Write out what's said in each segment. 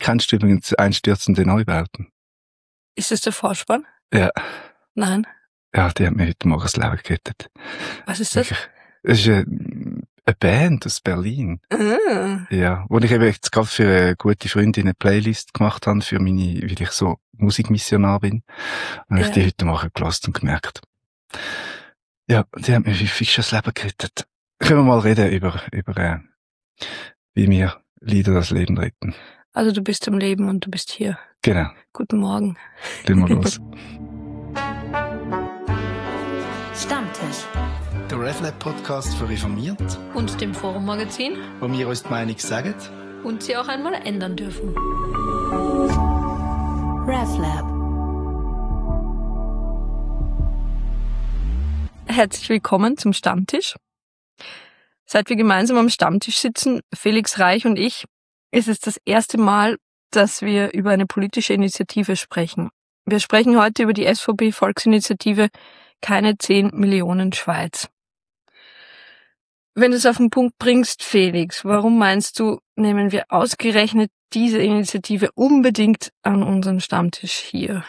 Kennst du übrigens Einstürzende Neubauten? Ist das der Vorspann? Ja. Nein. Ja, die hat mir heute Morgen das Leben gerettet. Was ist das? Wirklich. Das ist eine Band aus Berlin. Ah. Ja, wo ich eben jetzt gerade für eine gute Freundin eine Playlist gemacht habe, für meine, weil ich so Musikmissionar bin. Und habe ich die heute Morgen gehört und gemerkt. Ja, die hat mir häufig schon das Leben gerettet. Können wir mal reden über wie wir Lieder das Leben retten. Also du bist am Leben und du bist hier. Genau. Guten Morgen. Legen wir los. Stammtisch. Der RefLab-Podcast für Reformiert. Und dem Forum-Magazin. Wo wir uns die Meinung sagen. Und sie auch einmal ändern dürfen. RefLab. Herzlich willkommen zum Stammtisch. Seit wir gemeinsam am Stammtisch sitzen, Felix Reich und ich, ist es das erste Mal, dass wir über eine politische Initiative sprechen. Wir sprechen heute über die SVP-Volksinitiative Keine 10 Millionen Schweiz. Wenn du es auf den Punkt bringst, Felix, warum meinst du, nehmen wir ausgerechnet diese Initiative unbedingt an unseren Stammtisch hier?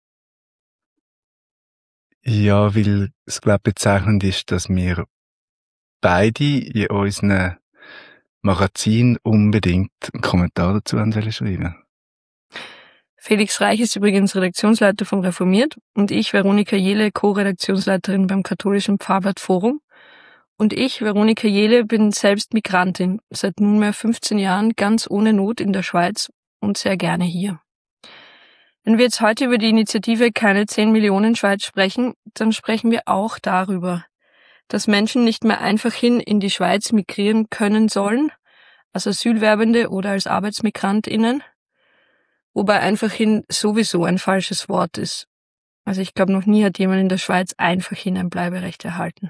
Ja, weil es, glaube ich, bezeichnend ist, dass wir beide in unseren Magazin unbedingt einen Kommentar dazu schreiben. Felix Reich ist übrigens Redaktionsleiter von Reformiert und ich, Veronika Jehle, Co-Redaktionsleiterin beim Katholischen Pfarrblatt Forum. Und ich, Veronika Jehle, bin selbst Migrantin, seit nunmehr 15 Jahren ganz ohne Not in der Schweiz und sehr gerne hier. Wenn wir jetzt heute über die Initiative Keine 10 Millionen Schweiz sprechen, dann sprechen wir auch darüber, dass Menschen nicht mehr einfach hin in die Schweiz migrieren können sollen, als Asylwerbende oder als ArbeitsmigrantInnen, wobei einfach hin sowieso ein falsches Wort ist. Also ich glaube, noch nie hat jemand in der Schweiz einfach hin ein Bleiberecht erhalten.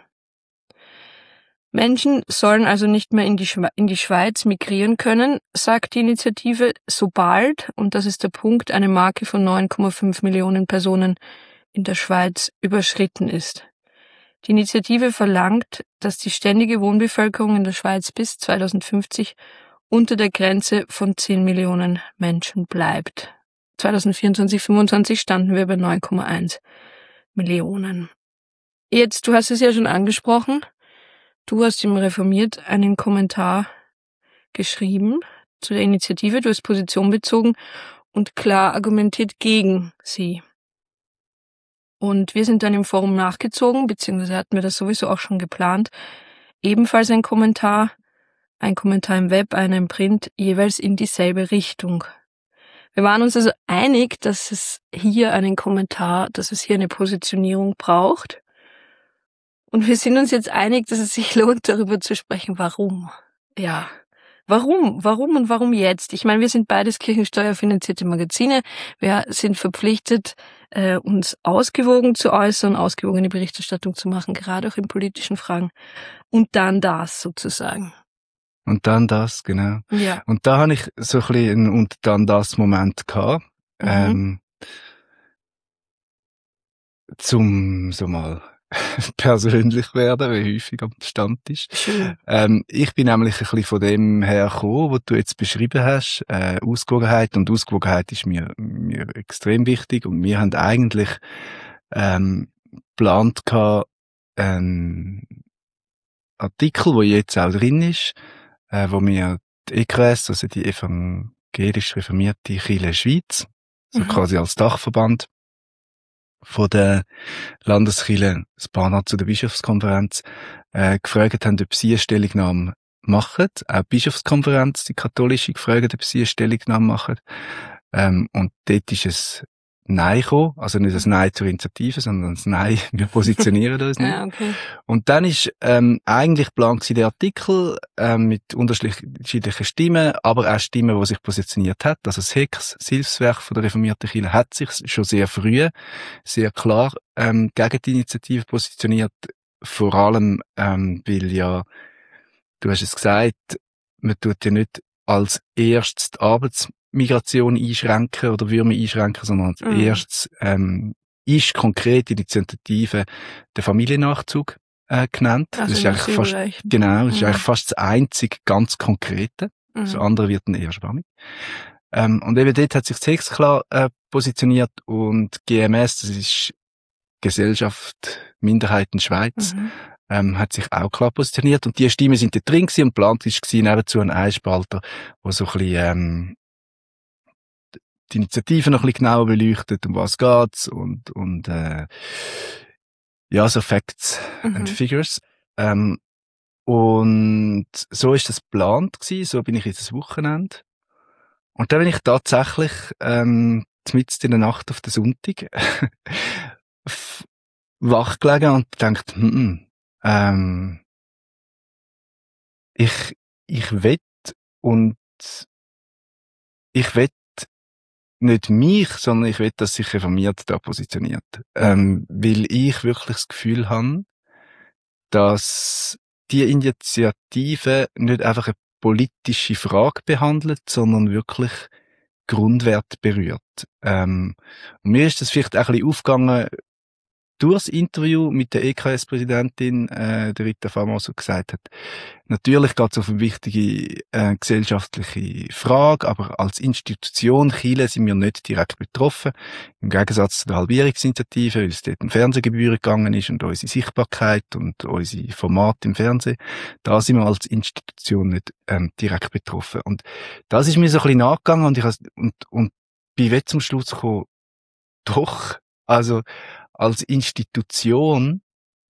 Menschen sollen also nicht mehr in die Schweiz migrieren können, sagt die Initiative, sobald, und das ist der Punkt, eine Marke von 9,5 Millionen Personen in der Schweiz überschritten ist. Die Initiative verlangt, dass die ständige Wohnbevölkerung in der Schweiz bis 2050 unter der Grenze von 10 Millionen Menschen bleibt. 2024-25 standen wir bei 9,1 Millionen. Jetzt, du hast es ja schon angesprochen, du hast im Reformiert einen Kommentar geschrieben zu der Initiative, du hast Position bezogen und klar argumentiert gegen sie. Und wir sind dann im Forum nachgezogen, beziehungsweise hatten wir das sowieso auch schon geplant. Ebenfalls ein Kommentar im Web, einer im Print, jeweils in dieselbe Richtung. Wir waren uns also einig, dass es hier eine Positionierung braucht. Und wir sind uns jetzt einig, dass es sich lohnt, darüber zu sprechen, warum. Ja. Warum? Warum und warum jetzt? Ich meine, wir sind beides kirchensteuerfinanzierte Magazine. Wir sind verpflichtet, uns ausgewogen zu äußern, ausgewogene Berichterstattung zu machen, gerade auch in politischen Fragen. Und dann das sozusagen. Und dann das, genau. Ja. Und da habe ich so ein bisschen einen und dann das Moment gehabt, zum so mal persönlich werden, wie häufig am Stammtisch. Ich bin nämlich ein bisschen von dem hergekommen, was du jetzt beschrieben hast, Ausgewogenheit. Und Ausgewogenheit ist mir extrem wichtig. Und wir haben eigentlich geplant gehabt, einen Artikel, der jetzt auch drin ist, wo wir die EKRS, also die evangelisch reformierte Kirche Schweiz, so quasi als Dachverband von der Landeskirche, das Banat zu der Bischofskonferenz, gefragt haben, ob sie eine Stellungnahme machen. Auch die Bischofskonferenz, die katholische, gefragt, ob sie eine Stellungnahme machen. Und dort ist es Nein gekommen. Also nicht das Nein zur Initiative, sondern das Nein, wir positionieren uns nicht. Ja, okay. Und dann ist eigentlich geplant der Artikel mit unterschiedlichen Stimmen, aber auch Stimmen, die sich positioniert hat. Also das HEKS, das Hilfswerk von der reformierten Kirche, hat sich schon sehr früh, sehr klar gegen die Initiative positioniert. Vor allem, weil ja, du hast es gesagt, man tut ja nicht als erstes die Arbeitsmigration einschränken oder würde man einschränken, sondern als erstes ist konkret die Initiative der Familiennachzug genannt. Also das ist eigentlich fast, das ist eigentlich fast das einzige ganz Konkrete. Das andere wird dann eher schwammig. Und eben dort hat sich das Hex klar positioniert und GMS, das ist Gesellschaft Minderheiten Schweiz, hat sich auch klar positioniert. Und die Stimmen sind dort drin gewesen und geplant ist gewesen, nebenzu ein Einspalter, wo so ein bisschen die Initiative noch ein bisschen genauer beleuchtet, um was geht's und ja, so Facts and Figures. Und so ist das geplant gewesen, so bin ich jetzt das Wochenende. Und dann bin ich tatsächlich mitten in der Nacht auf den Sonntag wach gelegen und gedacht, ich will und ich will nicht mich, sondern ich will, dass sich reformiert da positioniert. Weil ich wirklich das Gefühl habe, dass die Initiative nicht einfach eine politische Frage behandelt, sondern wirklich Grundwerte berührt. Und mir ist das vielleicht auch ein bisschen aufgegangen durch das Interview mit der EKS-Präsidentin, der Rita Famoso, gesagt hat, natürlich geht es auf eine wichtige gesellschaftliche Frage, aber als Institution Chile sind wir nicht direkt betroffen. Im Gegensatz zu der Halbierungsinitiative, weil es dort um Fernsehgebühren gegangen ist und unsere Sichtbarkeit und unsere Formate im Fernsehen, da sind wir als Institution nicht direkt betroffen. Und das ist mir so ein bisschen nachgegangen und bin jetzt zum Schluss gekommen, doch, also als Institution,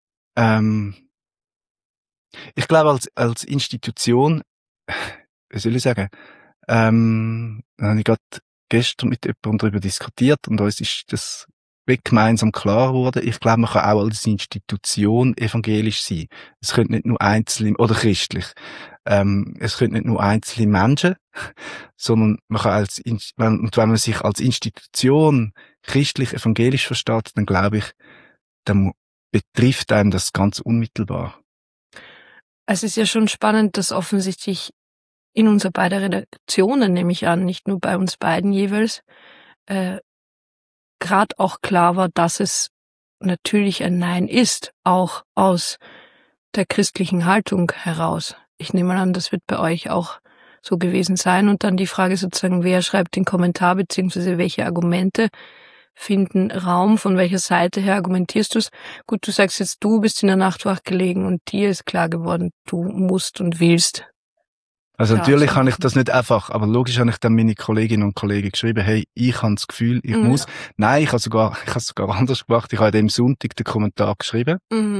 ich glaube als Institution, wie soll ich sagen, habe ich gerade gestern mit jemandem darüber diskutiert und uns ist das gemeinsam klar geworden. Ich glaube, man kann auch als Institution evangelisch sein. Es könnte nicht nur einzelne, oder christlich, es könnte nicht nur einzelne Menschen, sondern man kann wenn man sich als Institution christlich-evangelisch versteht, dann glaube ich, dann betrifft einem das ganz unmittelbar. Es ist ja schon spannend, dass offensichtlich in unserer beiden Redaktionen, nehme ich an, nicht nur bei uns beiden jeweils, gerade auch klar war, dass es natürlich ein Nein ist, auch aus der christlichen Haltung heraus. Ich nehme an, das wird bei euch auch so gewesen sein. Und dann die Frage sozusagen, wer schreibt den Kommentar, beziehungsweise welche Argumente finden Raum, von welcher Seite her argumentierst du es? Gut, du sagst jetzt, du bist in der Nacht wach gelegen und dir ist klar geworden, du musst und willst. Also natürlich kann ich das nicht einfach, aber logisch habe ich dann meine Kolleginnen und Kollegen geschrieben, hey, ich habe das Gefühl, ich muss. Nein, ich habe es sogar anders gemacht. Ich habe dem Sonntag den Kommentar geschrieben.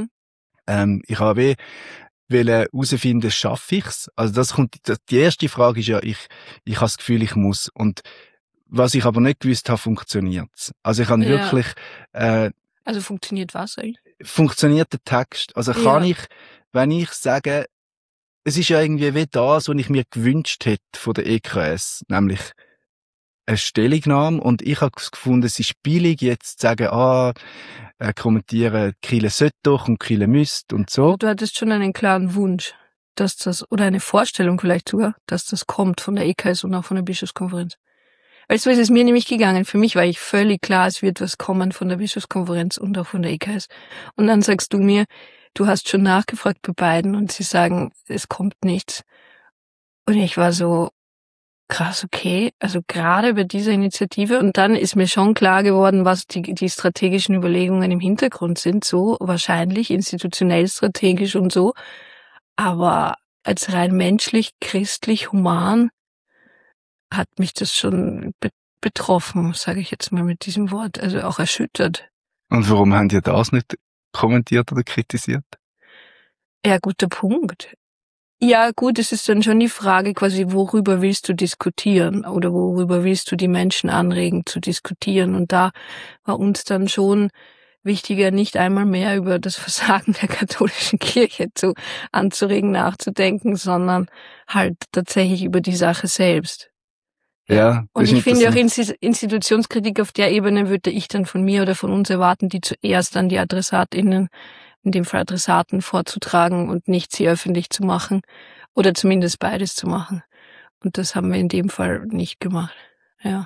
Ich habe herausfinden, schaffe ich's? Also die erste Frage ist ja, ich habe das Gefühl, ich muss. Und was ich aber nicht gewusst habe, funktioniert's. Also ich habe wirklich, also funktioniert was eigentlich? Funktioniert der Text? Also kann ich, wenn ich sage, es ist ja irgendwie wie das, was ich mir gewünscht hätte von der EKS, nämlich eine Stellungnahme. Und ich habe gefunden, es ist billig, jetzt zu sagen, kommentieren, Chile sollte doch und Chile müsste und so. Du hattest schon einen klaren Wunsch, dass das, oder eine Vorstellung vielleicht sogar, dass das kommt von der EKS und auch von der Bischofskonferenz. Weil so ist es mir nämlich gegangen. Für mich war ich völlig klar, es wird was kommen von der Bischofskonferenz und auch von der EKS. Und dann sagst du mir, du hast schon nachgefragt bei beiden und sie sagen, es kommt nichts. Und ich war so, krass, okay, also gerade bei dieser Initiative. Und dann ist mir schon klar geworden, was die strategischen Überlegungen im Hintergrund sind, so wahrscheinlich institutionell strategisch und so. Aber als rein menschlich, christlich, human hat mich das schon betroffen, sage ich jetzt mal mit diesem Wort, also auch erschüttert. Und warum haben die das nicht kommentiert oder kritisiert? Ja, guter Punkt. Ja, gut, es ist dann schon die Frage quasi, worüber willst du diskutieren oder worüber willst du die Menschen anregen zu diskutieren? Und da war uns dann schon wichtiger, nicht einmal mehr über das Versagen der katholischen Kirche anzuregen, nachzudenken, sondern halt tatsächlich über die Sache selbst. Ja, und ich finde auch Institutionskritik auf der Ebene würde ich dann von mir oder von uns erwarten, die zuerst an die AdressatInnen, in dem Fall Adressaten, vorzutragen und nicht sie öffentlich zu machen oder zumindest beides zu machen. Und das haben wir in dem Fall nicht gemacht. Ja.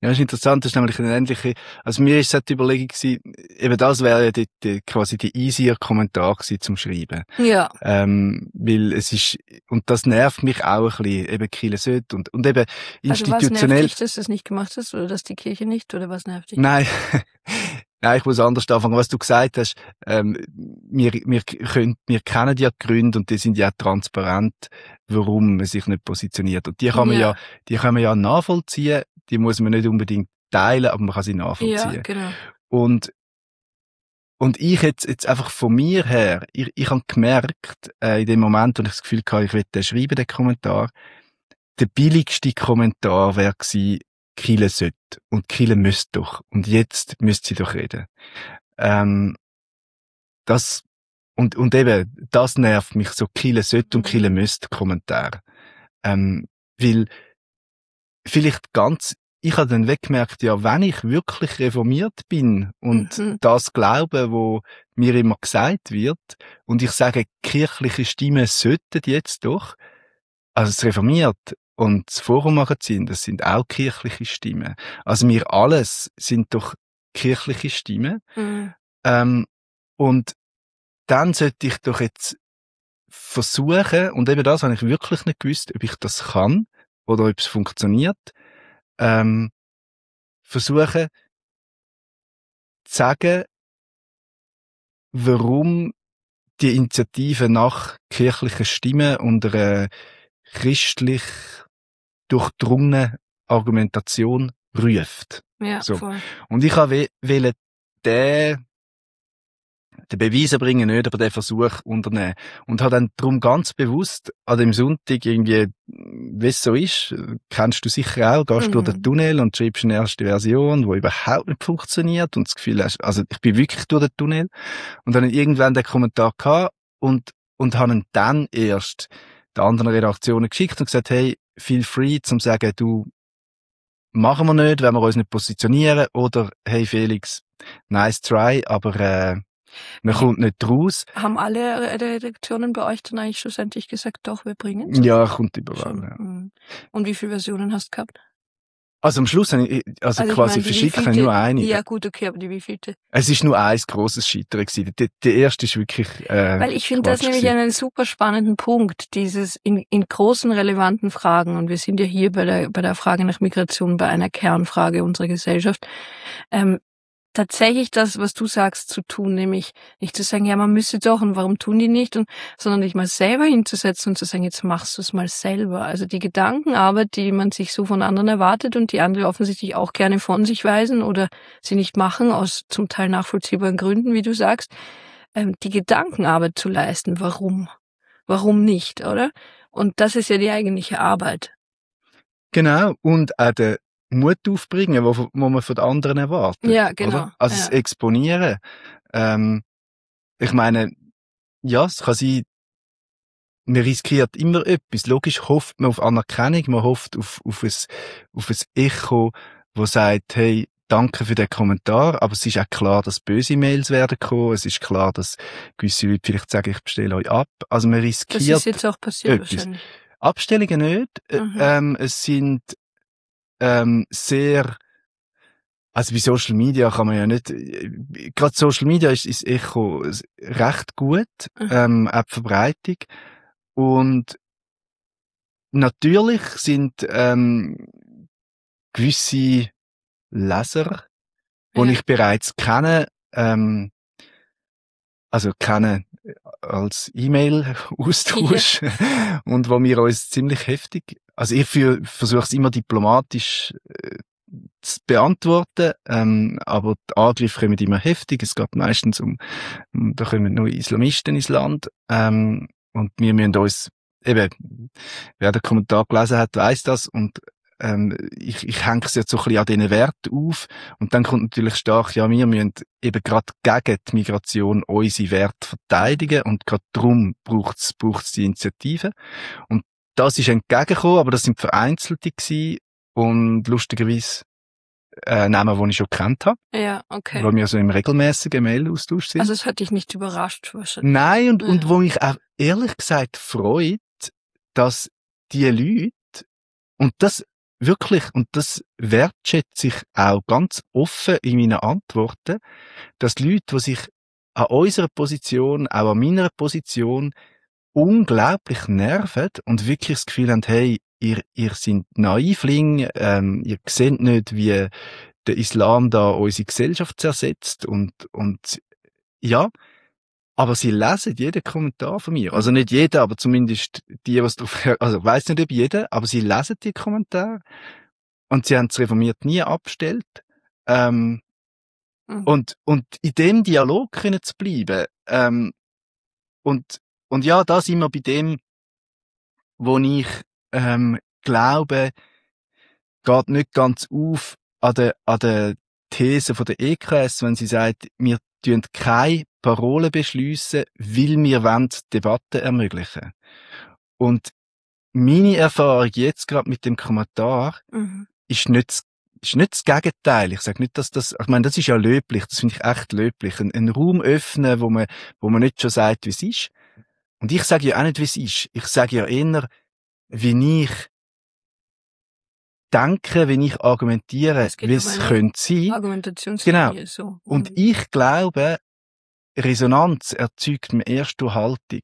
Ja, das ist interessant, das ist nämlich eine ähnliche, also mir ist es die Überlegung gewesen, eben das wäre ja quasi die easier Kommentar gewesen zum Schreiben. Ja. Weil es ist, und das nervt mich auch ein bisschen, eben Kirche sollte und eben Also was institutionell. nervt dich, dass du es nicht gemacht hast, oder dass die Kirche nicht, oder was nervt dich? Nein. Nein, ich muss anders anfangen. Was du gesagt hast, wir kennen ja die Gründe und die sind ja transparent, warum man sich nicht positioniert. Und die kann man ja nachvollziehen, die muss man nicht unbedingt teilen, aber man kann sie nachvollziehen. Ja, genau. Und ich jetzt einfach von mir her, ich habe gemerkt, in dem Moment, wo ich das Gefühl hatte, ich will den schreiben, den Kommentar, der billigste Kommentar wäre gewesen, Kirche sollte und Kirche müsste doch und jetzt müsste sie doch reden. Das und eben das nervt mich so, Kirche sollte und Kirche müsste Kommentar, weil vielleicht ich habe dann weggemerkt, ja, wenn ich wirklich reformiert bin und das glaube, wo mir immer gesagt wird und ich sage, kirchliche Stimmen sollten jetzt doch, also es reformiert und das Forum-Magazin, das sind auch kirchliche Stimmen. Also wir alles sind doch kirchliche Stimmen. Und dann sollte ich doch jetzt versuchen, und eben das habe ich wirklich nicht gewusst, ob ich das kann oder ob es funktioniert, versuchen zu sagen, warum die Initiative nach kirchlichen Stimmen und einer christlich durchdrungene Argumentation ruft. Ja, so. voll. Und ich wollte den Beweis bringen nicht, aber den Versuch unternehmen. Und habe dann darum ganz bewusst an dem Sonntag irgendwie, wie es so ist, kennst du sicher auch, gehst durch den Tunnel und schreibst eine erste Version, die überhaupt nicht funktioniert und das Gefühl hast, also ich bin wirklich durch den Tunnel und dann irgendwann den Kommentar gehabt und habe ihn dann erst den anderen Redaktionen geschickt und gesagt, hey, feel free zum sagen, du, machen wir nicht, wenn wir uns nicht positionieren, oder hey Felix, nice try, aber man kommt nicht raus. Haben alle Redaktionen bei euch dann eigentlich schlussendlich gesagt, doch, wir bringen es? Ja, kommt überall. Ja. Und wie viele Versionen hast du gehabt? Also am Schluss habe ich, quasi ich meine, verschickt habe ich nur eine. Ja gut, okay, aber die wievielte? Es ist nur ein grosses Scheitern gewesen. Die erste ist wirklich weil ich finde das nämlich einen super spannenden Punkt, dieses in großen relevanten Fragen, und wir sind ja hier bei der Frage nach Migration bei einer Kernfrage unserer Gesellschaft, tatsächlich das, was du sagst, zu tun, nämlich nicht zu sagen, ja, man müsste doch und warum tun die nicht, sondern dich mal selber hinzusetzen und zu sagen, jetzt machst du es mal selber. Also die Gedankenarbeit, die man sich so von anderen erwartet und die andere offensichtlich auch gerne von sich weisen oder sie nicht machen, aus zum Teil nachvollziehbaren Gründen, wie du sagst, die Gedankenarbeit zu leisten. Warum? Warum nicht, oder? Und das ist ja die eigentliche Arbeit. Genau, und auch der Mut aufbringen, wo man von den anderen erwartet. Ja, genau. Oder? Also das Exponieren. Ich meine, ja, es kann sein, man riskiert immer etwas. Logisch hofft man auf Anerkennung, man hofft auf ein Echo, wo sagt, hey, danke für den Kommentar, aber es ist auch klar, dass böse Mails werden kommen, es ist klar, dass gewisse Leute vielleicht sagen, ich bestelle euch ab. Also man riskiert das ist jetzt auch passiert etwas. Wahrscheinlich. Abstellungen nicht. Es sind sehr, also bei Social Media kann man ja nicht, gerade Social Media ist das Echo recht gut, auch die Verbreitung. Und natürlich sind gewisse Leser, die ich bereits kenne, also kenne als E-Mail-Austausch und wo wir uns ziemlich heftig, also ich versuche es immer diplomatisch zu beantworten, aber die Angriffe kommen immer heftig, es geht meistens da kommen nur Islamisten ins Land, und wir müssen uns, eben, wer den Kommentar gelesen hat, weiss das, und ich hänge es jetzt so ein bisschen an diesen Wert auf, und dann kommt natürlich stark, ja, wir müssen eben gerade gegen die Migration unsere Werte verteidigen, und gerade darum braucht's die Initiative. Und das ist entgegengekommen, aber das sind Vereinzelte gewesen, und lustigerweise Namen, die ich schon gekannt habe. Ja, okay. Weil wir so im regelmäßigen Mail-Austausch sind. Also es hat dich nicht überrascht wahrscheinlich. Nein, und wo mich auch ehrlich gesagt freut, dass die Leute, und das wirklich, und das wertschätze ich auch ganz offen in meinen Antworten, dass die Leute, die sich an unserer Position, auch an meiner Position, unglaublich nerven und wirklich das Gefühl haben, hey, ihr seid Naivling, ihr seht nicht, wie der Islam da unsere Gesellschaft zersetzt und ja, aber sie lesen jeden Kommentar von mir. Also nicht jeder, aber zumindest die, was drauf, also weiss nicht ob jeder, aber sie lesen die Kommentare und sie haben es reformiert nie abgestellt. Und in dem Dialog können zu bleiben, und ja, da sind wir bei dem, wo ich glaube, geht nicht ganz auf an der These von der EKS, wenn sie sagt, wir tun keine Parolen beschliessen, weil wir wollen Debatten ermöglichen. Und meine Erfahrung jetzt gerade mit dem Kommentar ist nicht das Gegenteil. Ich sage nicht, dass ich meine, das ist ja löblich, das finde ich echt löblich. Einen Raum öffnen, wo man nicht schon sagt, wie es ist. Und ich sage ja auch nicht, wie es ist. Ich sage ja eher, wie ich denke, wie ich argumentiere, wie es könnte sein. Argumentationslinie, genau. So. Und ich glaube, Resonanz erzeugt eine erste Haltung.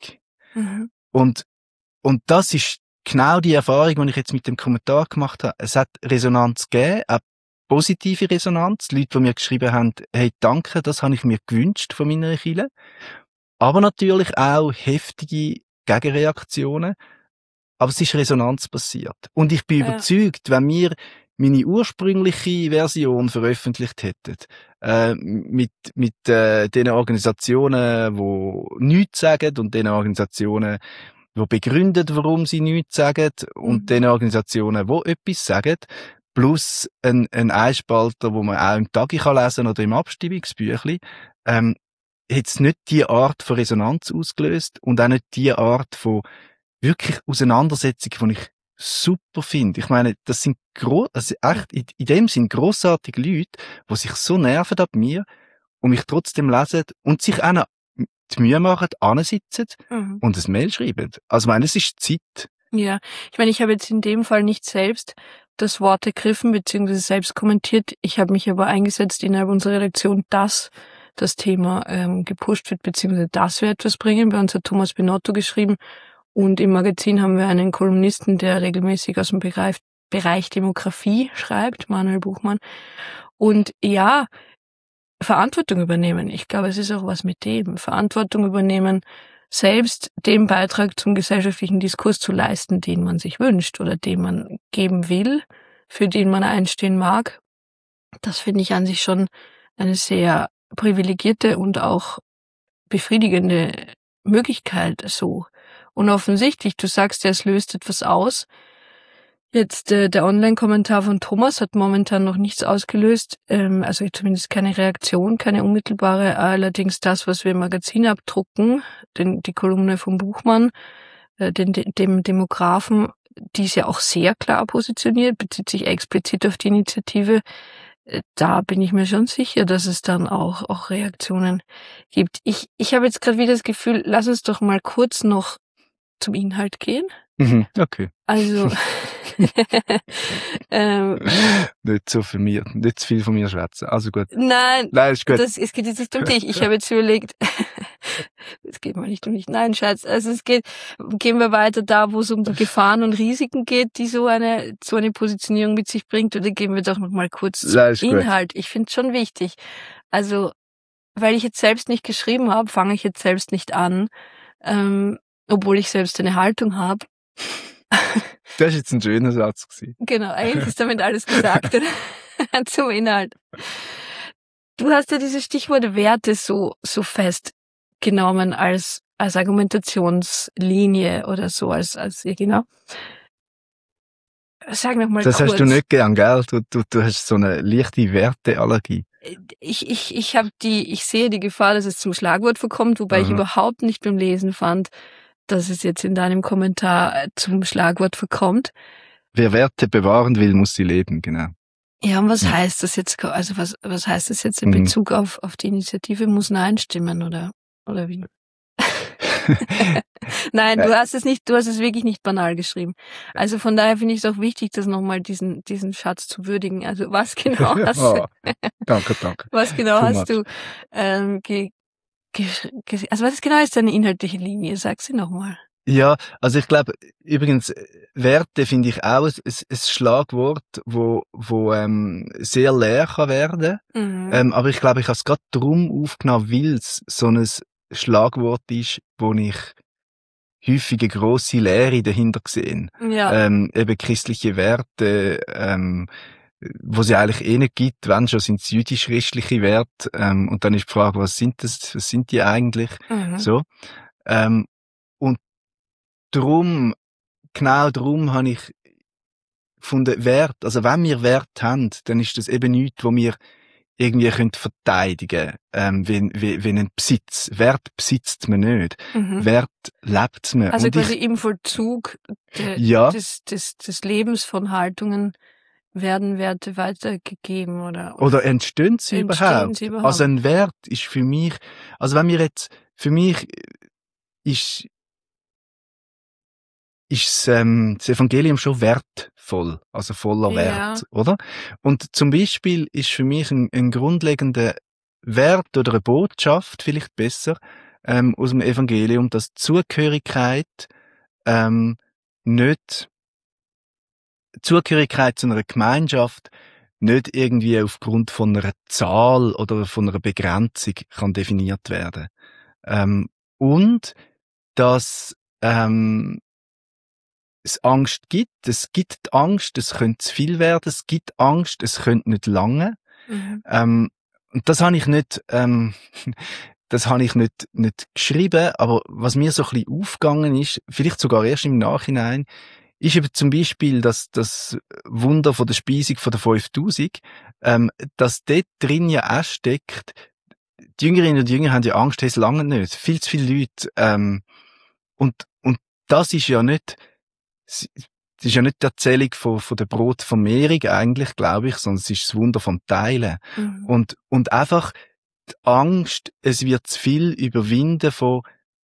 Und das ist genau die Erfahrung, die ich jetzt mit dem Kommentar gemacht habe. Es hat Resonanz gegeben, auch positive Resonanz. Leute, die mir geschrieben haben, hey, danke, das habe ich mir gewünscht von meiner Kirche. Aber natürlich auch heftige Gegenreaktionen. Aber es ist Resonanz passiert. Und ich bin überzeugt, wenn wir meine ursprüngliche Version veröffentlicht hätten, mit den Organisationen, die nichts sagen und den Organisationen, die begründen, warum sie nichts sagen und den Organisationen, die etwas sagen, plus ein Einspalter, wo man auch im Tagi kann lesen oder im Abstimmungsbüchli, hat es nicht die Art von Resonanz ausgelöst und auch nicht die Art von wirklich Auseinandersetzung, die ich super finde. Ich meine, das sind echt, in dem sind grossartige Leute, die sich so nerven ab mir und mich trotzdem lesen und sich auch noch die Mühe machen, ansitzen und ein Mail schreiben. Also ich meine, es ist Zeit. Ja, ich meine, ich habe jetzt in dem Fall nicht selbst das Wort ergriffen, beziehungsweise selbst kommentiert. Ich habe mich aber eingesetzt innerhalb unserer Redaktion, dass das Thema gepusht wird, beziehungsweise dass wir etwas bringen. Bei uns hat Thomas Benotto geschrieben und im Magazin haben wir einen Kolumnisten, der regelmäßig aus dem Bereich Demografie schreibt, Manuel Buchmann. Und ja, Verantwortung übernehmen. Ich glaube, es ist auch was mit dem. Verantwortung übernehmen, selbst den Beitrag zum gesellschaftlichen Diskurs zu leisten, den man sich wünscht oder den man geben will, für den man einstehen mag. Das finde ich an sich schon eine sehr privilegierte und auch befriedigende Möglichkeit so. Und offensichtlich, du sagst ja, es löst etwas aus. Jetzt der Online-Kommentar von Thomas hat momentan noch nichts ausgelöst, also zumindest keine Reaktion, keine unmittelbare. Allerdings das, was wir im Magazin abdrucken, die Kolumne von Buchmann, dem Demografen, die ist ja auch sehr klar positioniert, bezieht sich explizit auf die Initiative. Da bin ich mir schon sicher, dass es dann auch Reaktionen gibt. Ich habe jetzt gerade wieder das Gefühl, lass uns doch mal kurz noch zum Inhalt gehen. Okay. Also nicht zu viel von mir schwätzen. Also gut. Nein, ist gut. es geht jetzt nicht um dich. Ich habe jetzt überlegt, es geht mal nicht um mich. Nein, Schatz. Also gehen wir weiter da, wo es um die Gefahren und Risiken geht, die so eine Positionierung mit sich bringt, oder gehen wir doch noch mal kurz zum Inhalt. Ich finde es schon wichtig. Also, weil ich jetzt selbst nicht geschrieben habe, fange ich jetzt selbst nicht an, obwohl ich selbst eine Haltung habe. Das ist jetzt ein schöner Satz gewesen. Genau, eigentlich ist damit alles gesagt, oder? Zum Inhalt. Du hast ja dieses Stichwort Werte so festgenommen als Argumentationslinie oder so, als genau. Sag noch mal das kurz. Das hast du nicht gern, gell? Du hast so eine leichte Werteallergie. Ich sehe die Gefahr, dass es zum Schlagwort verkommt, wobei ich überhaupt nicht beim Lesen fand, dass es jetzt in deinem Kommentar zum Schlagwort verkommt. Wer Werte bewahren will, muss sie leben, genau. Ja, und was heißt das jetzt, also was heißt das jetzt in Bezug auf die Initiative? Muss Nein stimmen, oder wie? Nein, du hast es wirklich nicht banal geschrieben. Also von daher finde ich es auch wichtig, das nochmal diesen Schatz zu würdigen. Also was genau hast Oh, danke. was genau Too hast much. du, also was genau ist deine inhaltliche Linie? Sag sie nochmal. Ja, also ich glaube, übrigens, Werte finde ich auch ein Schlagwort, wo sehr leer kann werden. Aber ich glaube, ich habe es gerade darum aufgenommen, weil es so ein Schlagwort ist, wo ich häufig eine grosse Leere dahinter sehe. Ja. Eben christliche Werte, wo sie eigentlich eh nicht gibt, wenn schon, sind es jüdisch-christliche Werte. Und dann ist die Frage, was sind die eigentlich? So. Und genau darum habe ich gefunden, Wert, also wenn wir Wert haben, dann ist das eben nichts, wo wir irgendwie verteidigen können, wie ein Besitz. Wert besitzt man nicht. Wert lebt man. Also und quasi im Vollzug des Lebens von Haltungen werden Werte weitergegeben, oder entstehen sie überhaupt? Also ein Wert ist für mich, für mich ist das Evangelium schon wertvoll, also voller Wert, oder? Und zum Beispiel ist für mich ein grundlegender Wert oder eine Botschaft, vielleicht besser, aus dem Evangelium, dass Zugehörigkeit Zugehörigkeit zu einer Gemeinschaft nicht irgendwie aufgrund von einer Zahl oder von einer Begrenzung kann definiert werden. Und dass es Angst gibt. Es gibt Angst, es könnte zu viel werden. Es gibt Angst, es könnte nicht lange. Und das habe ich nicht, nicht geschrieben, aber was mir so ein bisschen aufgegangen ist, vielleicht sogar erst im Nachhinein, ist eben zum Beispiel das Wunder von der Speisung von der 5000, dass dort drin ja auch steckt, die Jüngerinnen und Jünger haben ja Angst, es lange nicht. Viel zu viele Leute, und das ist ja nicht, es ist ja nicht die Erzählung von der Brotvermehrung eigentlich, glaube ich, sondern es ist das Wunder vom Teilen. Und einfach die Angst, es wird zu viel überwinden von,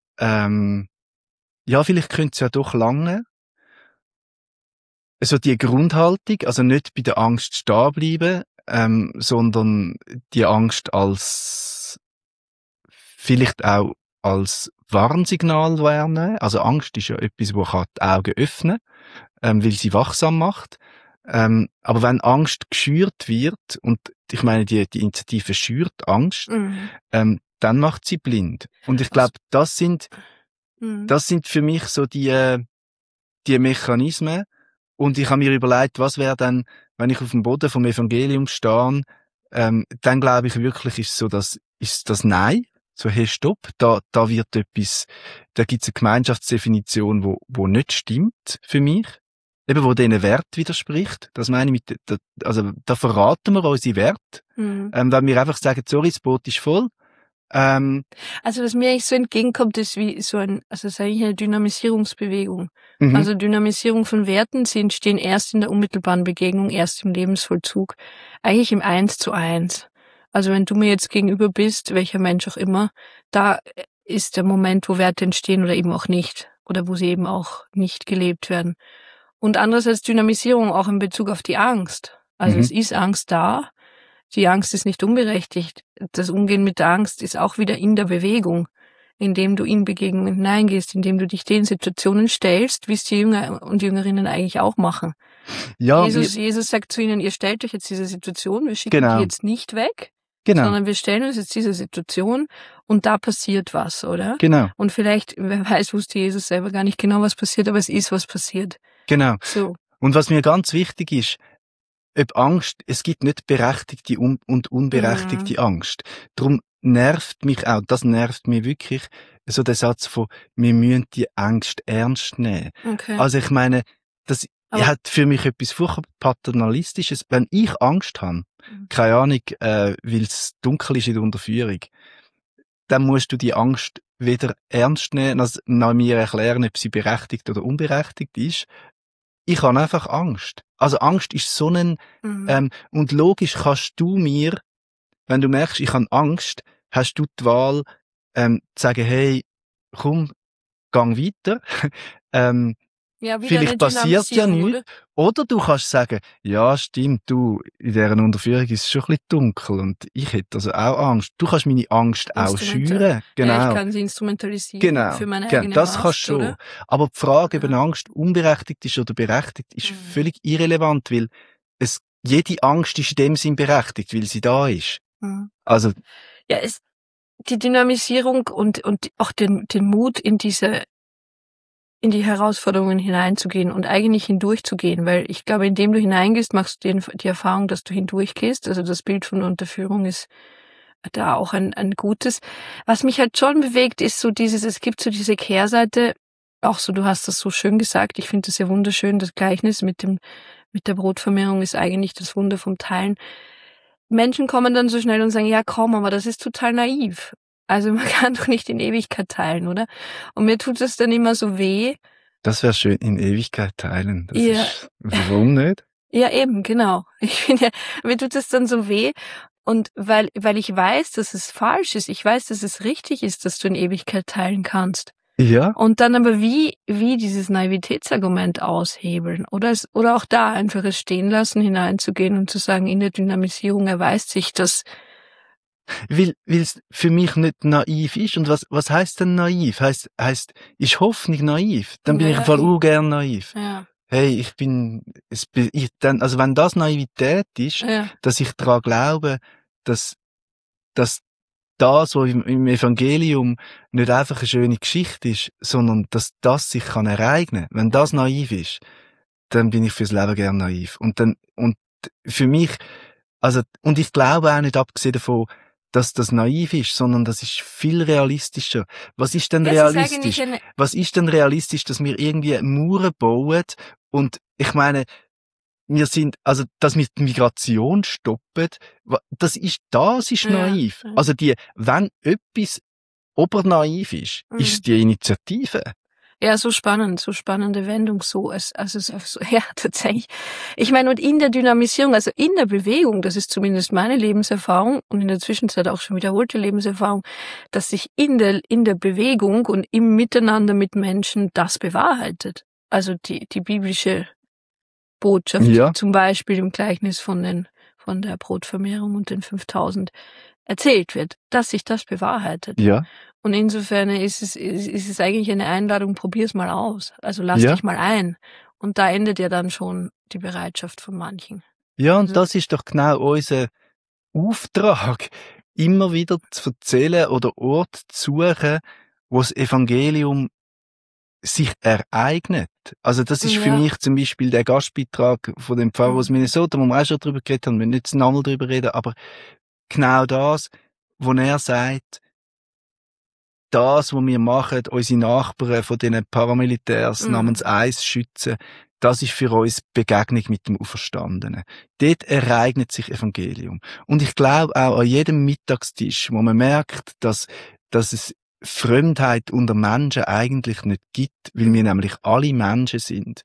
ja, vielleicht könnte es ja doch lange. Also die Grundhaltung, also nicht bei der Angst stehen bleiben, sondern die Angst vielleicht auch als Warnsignal wahrnehmen. Also Angst ist ja etwas, wo die Augen öffnen kann, weil sie wachsam macht. Aber wenn Angst geschürt wird, und ich meine, die Initiative schürt Angst, dann macht sie blind. Und ich glaube, das sind für mich so die Mechanismen. Und ich habe mir überlegt, was wäre dann, wenn ich auf dem Boden vom Evangelium stehe, dann glaube ich wirklich, ist das Nein. So, hey, stopp, da wird etwas, da gibt's eine Gemeinschaftsdefinition, wo nicht stimmt für mich. Eben, wo diesen Wert widerspricht. Das meine ich also, da verraten wir unsere Werte. Wenn wir einfach sagen, sorry, das Boot ist voll. Also, was mir eigentlich so entgegenkommt, ist wie also, sage ich, eine Dynamisierungsbewegung. Also, Dynamisierung von Werten, sie entstehen erst in der unmittelbaren Begegnung, erst im Lebensvollzug. Eigentlich im 1:1. Also, wenn du mir jetzt gegenüber bist, welcher Mensch auch immer, da ist der Moment, wo Werte entstehen oder eben auch nicht. Oder wo sie eben auch nicht gelebt werden. Und andererseits Dynamisierung auch in Bezug auf die Angst. Also, es ist Angst da. Die Angst ist nicht unberechtigt. Das Umgehen mit der Angst ist auch wieder in der Bewegung, indem du in Begegnungen hineingehst, indem du dich den Situationen stellst, wie es die Jünger und Jüngerinnen eigentlich auch machen. Ja, Jesus sagt zu ihnen, ihr stellt euch jetzt diese Situation, wir schicken die jetzt nicht weg, sondern wir stellen uns jetzt diese Situation und da passiert was, oder? Genau. Und vielleicht, wer weiß, wusste Jesus selber gar nicht genau, was passiert, aber es ist was passiert. Genau. So. Und was mir ganz wichtig ist, ob Angst, es gibt nicht berechtigte und unberechtigte Angst. Darum nervt mich auch, das nervt mich wirklich, so der Satz von, wir müssen die Angst ernst nehmen. Okay. Also ich meine, das hat für mich etwas furchtbar Paternalistisches. Wenn ich Angst habe, keine Ahnung, weil es dunkel ist in der Unterführung, dann musst du die Angst weder ernst nehmen, also nach mir erklären, ob sie berechtigt oder unberechtigt ist. Ich habe einfach Angst. Also Angst ist so ein, und logisch kannst du mir, wenn du merkst, ich habe Angst, hast du die Wahl, zu sagen, hey, komm, gang weiter. Ja, wieder Vielleicht eine passiert ja Dynamisierung, nichts. Oder du kannst sagen, ja, stimmt, du, in dieser Unterführung ist es schon ein bisschen dunkel und ich hätte also auch Angst. Du kannst meine Angst auch schüren. Ja, ich Genau. kann sie instrumentalisieren Genau. für meine Genau. eigene Das kannst Angst, du schon. oder? Aber die Frage, ob Ja. eine Angst unberechtigt ist oder berechtigt, ist Mhm. völlig irrelevant, weil jede Angst ist in dem Sinn berechtigt, weil sie da ist. Mhm. Also, Ja, die Dynamisierung und auch den Mut in die Herausforderungen hineinzugehen und eigentlich hindurchzugehen, weil ich glaube, indem du hineingehst, machst du die Erfahrung, dass du hindurchgehst. Also das Bild von Unterführung ist da auch ein gutes. Was mich halt schon bewegt, ist so es gibt so diese Kehrseite, auch so, du hast das so schön gesagt, ich finde das ja wunderschön, das Gleichnis mit der Brotvermehrung ist eigentlich das Wunder vom Teilen. Menschen kommen dann so schnell und sagen, ja komm, aber das ist total naiv. Also man kann doch nicht in Ewigkeit teilen, oder? Und mir tut es dann immer so weh. das wäre schön, in Ewigkeit teilen. Das Ja. ist, warum nicht? Ja, eben, genau. Mir tut es dann so weh. Und weil ich weiß, dass es falsch ist, ich weiß, dass es richtig ist, dass du in Ewigkeit teilen kannst. Ja. Und dann aber wie dieses Naivitätsargument aushebeln oder auch da einfach es stehen lassen, hineinzugehen und zu sagen, in der Dynamisierung erweist sich das. Weil es für mich nicht naiv ist. Und was heisst denn naiv? Heisst, ist Hoffnung naiv? Dann bin ich im Fall gern naiv. Ja. Hey, also wenn das Naivität ist, Ja. dass ich daran glaube, dass das, was im Evangelium nicht einfach eine schöne Geschichte ist, sondern dass das sich kann ereignen. Wenn das naiv ist, dann bin ich fürs Leben gern naiv. Und für mich, also, und ich glaube auch nicht, abgesehen davon, dass das naiv ist, sondern das ist viel realistischer. Was ist denn realistisch? Was ist denn realistisch, dass wir irgendwie Mauern bauen? Und ich meine, dass wir die Migration stoppen, das ist naiv. Ja. Also wenn etwas obernaiv ist, ist es die Initiative. Ja, so spannende Wendung, ja, tatsächlich. Ich meine, und in der Dynamisierung, also in der Bewegung, das ist zumindest meine Lebenserfahrung und in der Zwischenzeit auch schon wiederholte Lebenserfahrung, dass sich in der Bewegung und im Miteinander mit Menschen das bewahrheitet. Also die biblische Botschaft, Ja. zum Beispiel im Gleichnis von der Brotvermehrung und den 5000 erzählt wird, dass sich das bewahrheitet. Ja. Und insofern ist es eigentlich eine Einladung, probier's mal aus. Also lass dich mal ein. Und da endet ja dann schon die Bereitschaft von manchen. Ja, und das ist doch genau unser Auftrag, immer wieder zu erzählen oder Orte zu suchen, wo das Evangelium sich ereignet. Also das ist für mich zum Beispiel der Gastbeitrag von dem Pfarrer aus Minnesota, wo wir auch schon drüber geredet haben, wir müssen nicht nochmal drüber reden, aber genau das, wo er sagt, das, was wir machen, unsere Nachbarn von diesen Paramilitärs namens Eis schützen, das ist für uns Begegnung mit dem Auferstandenen. Dort ereignet sich Evangelium. Und ich glaube auch an jedem Mittagstisch, wo man merkt, dass es Fremdheit unter Menschen eigentlich nicht gibt, weil wir nämlich alle Menschen sind.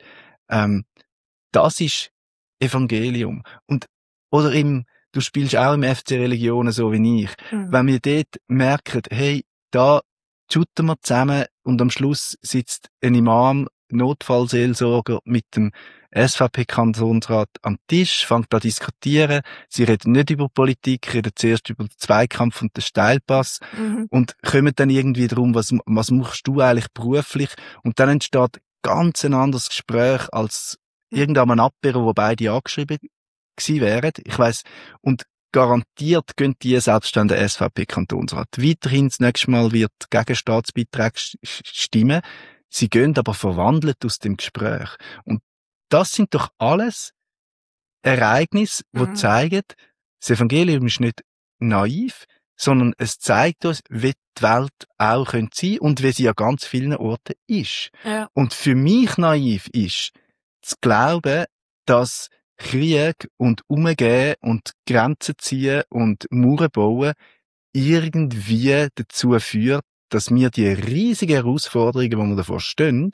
Das ist Evangelium. Oder du spielst auch im FC Religionen so wie ich. Wenn wir dort merken, hey, da shooten wir zusammen und am Schluss sitzt ein Imam, Notfallseelsorger mit dem SVP-Kantonsrat am Tisch, fängt an diskutieren. Sie reden nicht über Politik, reden zuerst über den Zweikampf und den Steilpass und kommen dann irgendwie darum, was machst du eigentlich beruflich? Und dann entsteht ganz ein anderes Gespräch als irgendein Apero, wo beide angeschrieben gewesen wären. Ich weiss, und garantiert gehen die selbst an den SVP-Kantonsrat. Weiterhin das nächste Mal wird gegen Staatsbeiträge stimmen. Sie gehen aber verwandelt aus dem Gespräch. Und das sind doch alles Ereignisse, die zeigen, das Evangelium ist nicht naiv, sondern es zeigt uns, wie die Welt auch sein könnte und wie sie an ganz vielen Orten ist. Ja. Und für mich naiv ist, zu glauben, dass Krieg und Umgehen und Grenzen ziehen und Mauern bauen irgendwie dazu führt, dass wir die riesigen Herausforderungen, die wir davor stehen,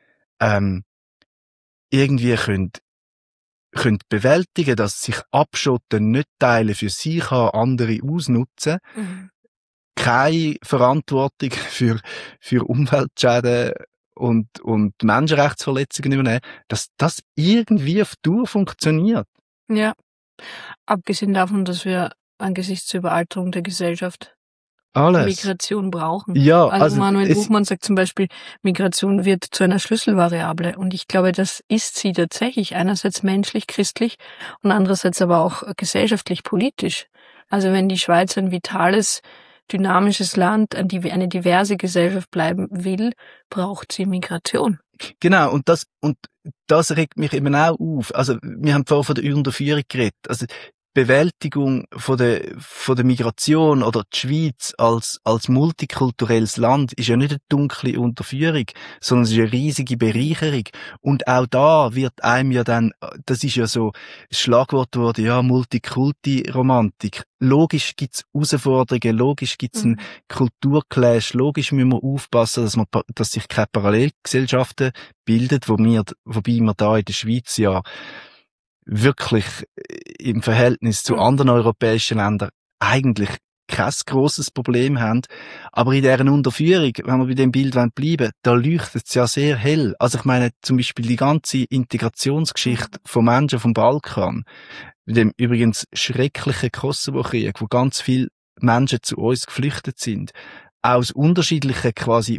irgendwie können bewältigen, dass sich abschotten, nicht teilen, für sich haben, andere ausnutzen. keine Verantwortung für Umweltschäden und Menschenrechtsverletzungen übernehmen, dass das irgendwie auf Dauer funktioniert. Ja. Abgesehen davon, dass wir angesichts der Überalterung der Gesellschaft Alles. Migration brauchen. Ja, also Manuel Buchmann sagt zum Beispiel, Migration wird zu einer Schlüsselvariable. Und ich glaube, das ist sie tatsächlich. Einerseits menschlich, christlich und andererseits aber auch gesellschaftlich, politisch. Also wenn die Schweiz ein vitales, dynamisches Land, eine diverse Gesellschaft bleiben will, braucht sie Migration. Genau, und das regt mich eben auch auf. Also, wir haben vorhin von der Unterführung geredet. Also, Bewältigung von der Migration oder die Schweiz als multikulturelles Land ist ja nicht eine dunkle Unterführung, sondern es ist eine riesige Bereicherung. Und auch da wird einem ja dann, das ist ja so das Schlagwort wurde, ja, Multikulti-Romantik. Logisch gibt's Herausforderungen, logisch gibt's einen Kulturclash, logisch müssen wir aufpassen, dass sich keine Parallelgesellschaften bildet, wobei wir da in der Schweiz ja wirklich im Verhältnis zu anderen europäischen Ländern eigentlich kein grosses Problem haben. Aber in deren Unterführung, wenn wir bei dem Bild bleiben wollen, da leuchtet es ja sehr hell. Also ich meine zum Beispiel die ganze Integrationsgeschichte von Menschen vom Balkan, mit dem übrigens schrecklichen Kosovo-Krieg, wo ganz viele Menschen zu uns geflüchtet sind, aus unterschiedlichen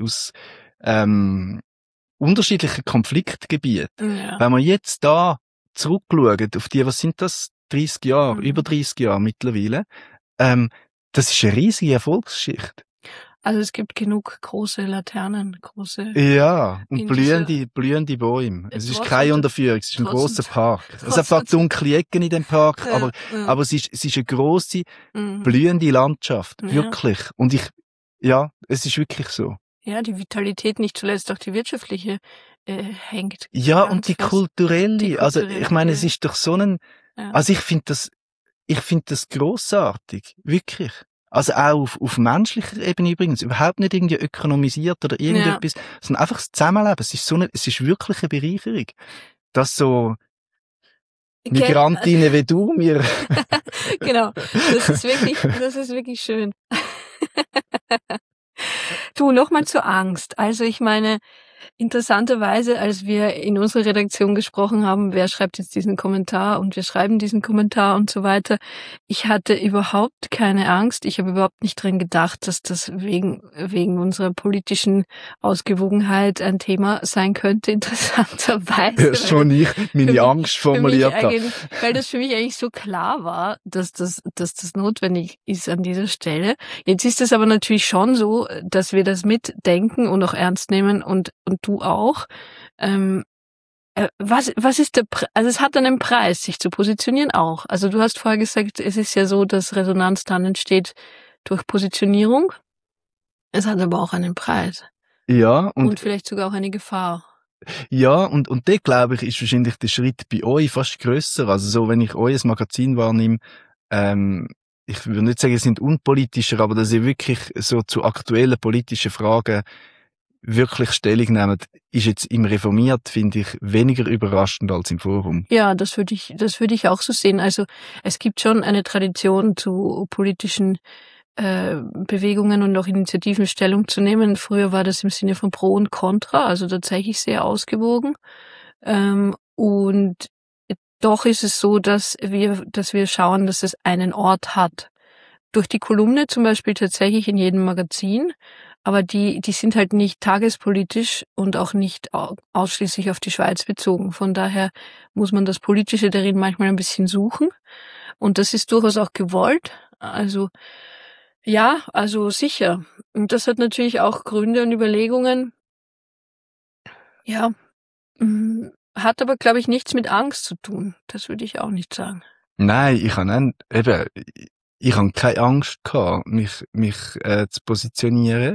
unterschiedlichen Konfliktgebieten. Ja. Wenn wir jetzt da zurückschauen auf die, was sind das? 30 Jahre, über 30 Jahre mittlerweile. Das ist eine riesige Erfolgsgeschichte. Also es gibt genug große Laternen, Ja, und blühende Bäume. Es ist keine Unterführung, es ist ein grosser Park. Es hat zwar dunkle Ecken in dem Park, aber es ist eine grosse, blühende Landschaft. Wirklich. Und es ist wirklich so. Ja, die Vitalität, nicht zuletzt auch die wirtschaftliche, hängt. Ja, und die kulturelle. Also, ich meine, es ist doch so also ich finde das grossartig. Wirklich. Also auch auf menschlicher Ebene übrigens. Überhaupt nicht irgendwie ökonomisiert oder irgendetwas, sondern einfach das Zusammenleben. Es ist wirklich eine Bereicherung. Dass so Migrantinnen wie du mir. Genau. Das ist wirklich schön. Du, nochmal zur Angst. Also ich meine, interessanterweise, als wir in unserer Redaktion gesprochen haben, wer schreibt jetzt diesen Kommentar und wir schreiben diesen Kommentar und so weiter, ich hatte überhaupt keine Angst. Ich habe überhaupt nicht dran gedacht, dass das wegen unserer politischen Ausgewogenheit ein Thema sein könnte, interessanterweise. Ja, schon ich meine Angst formuliert habe. Weil das für mich eigentlich so klar war, dass das notwendig ist an dieser Stelle. Jetzt ist es aber natürlich schon so, dass wir das mitdenken und auch ernst nehmen und du auch. Was ist also es hat einen Preis, sich zu positionieren auch. Also du hast vorher gesagt, es ist ja so, dass Resonanz dann entsteht durch Positionierung. Es hat aber auch einen Preis. Ja. Und vielleicht sogar auch eine Gefahr. Ja, und da glaube ich, ist wahrscheinlich der Schritt bei euch fast grösser. Also so, wenn ich euer Magazin wahrnehme, ich würde nicht sagen, es sind unpolitischer, aber dass ihr wirklich so zu aktuellen politischen Fragen wirklich Stellung nehmen, ist jetzt im Reformiert, finde ich, weniger überraschend als im Forum. Ja, das würde ich auch so sehen. Also es gibt schon eine Tradition zu politischen Bewegungen und auch Initiativen Stellung zu nehmen. Früher war das im Sinne von Pro und Contra, also tatsächlich sehr ausgewogen. Und doch ist es so, dass wir schauen, dass es einen Ort hat. Durch die Kolumne zum Beispiel tatsächlich in jedem Magazin, aber die sind halt nicht tagespolitisch und auch nicht ausschließlich auf die Schweiz bezogen. Von daher muss man das Politische darin manchmal ein bisschen suchen. Und das ist durchaus auch gewollt. Also sicher. Und das hat natürlich auch Gründe und Überlegungen. Ja, hat aber, glaube ich, nichts mit Angst zu tun. Das würde ich auch nicht sagen. Nein, ich habe keine Angst gehabt, mich zu positionieren.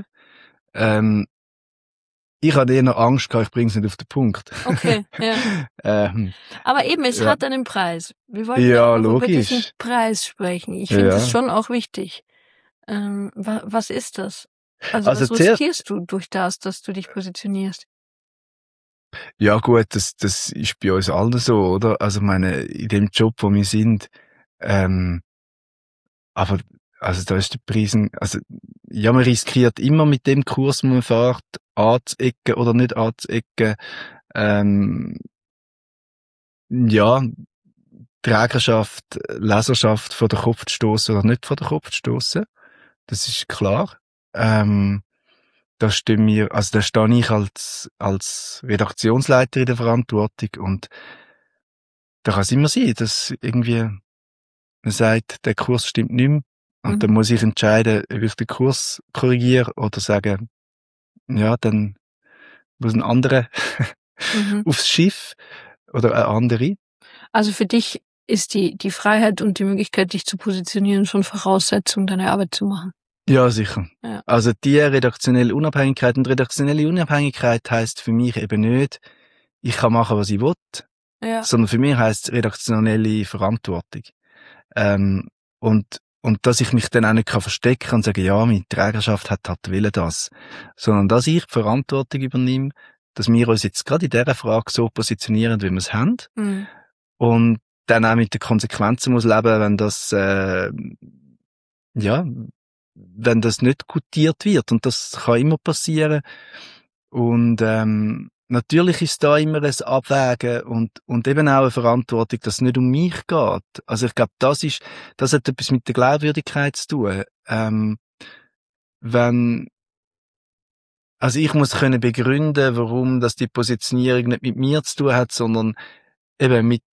Ich hatte eher noch Angst gehabt, ich bringe es nicht auf den Punkt. Okay, ja. Aber eben, es hat einen Preis. Wir wollten über diesen Preis sprechen. Ich finde das schon auch wichtig. Was ist das? Also was riskierst du durch das, dass du dich positionierst? Ja gut, das ist bei uns allen so, oder? Also meine, in dem Job, wo wir sind, aber Also da ist der Preis, also ja, man riskiert immer mit dem Kurs, wo man fährt, anzuecken oder nicht anzuecken. Ja, Trägerschaft, Leserschaft vor den Kopf zu stossen oder nicht vor den Kopf zu stossen. Das ist klar. Da stehe ich als Redaktionsleiter in der Verantwortung und da kann es immer sein, dass irgendwie man sagt, der Kurs stimmt nicht mehr und dann muss ich entscheiden, ob ich den Kurs korrigiere oder sagen, ja, dann muss ein anderer aufs Schiff oder eine andere. Also für dich ist die Freiheit und die Möglichkeit, dich zu positionieren, schon Voraussetzung, deine Arbeit zu machen. Ja, sicher. Ja. Also die redaktionelle Unabhängigkeit, und redaktionelle Unabhängigkeit heisst für mich eben nicht, ich kann machen, was ich will, sondern für mich heisst redaktionelle Verantwortung. Und dass ich mich dann auch nicht verstecken kann und sagen, ja, meine Trägerschaft hat halt wollen das, sondern dass ich die Verantwortung übernehme, dass wir uns jetzt gerade in dieser Frage so positionieren, wie wir es haben. Und dann auch mit den Konsequenzen muss leben, wenn das, wenn das nicht gutiert wird. Und das kann immer passieren. Und, natürlich ist da immer ein Abwägen und eben auch eine Verantwortung, dass es nicht um mich geht. Also ich glaube, das hat etwas mit der Glaubwürdigkeit zu tun. Also ich muss können begründen, warum das die Positionierung nicht mit mir zu tun hat, sondern eben mit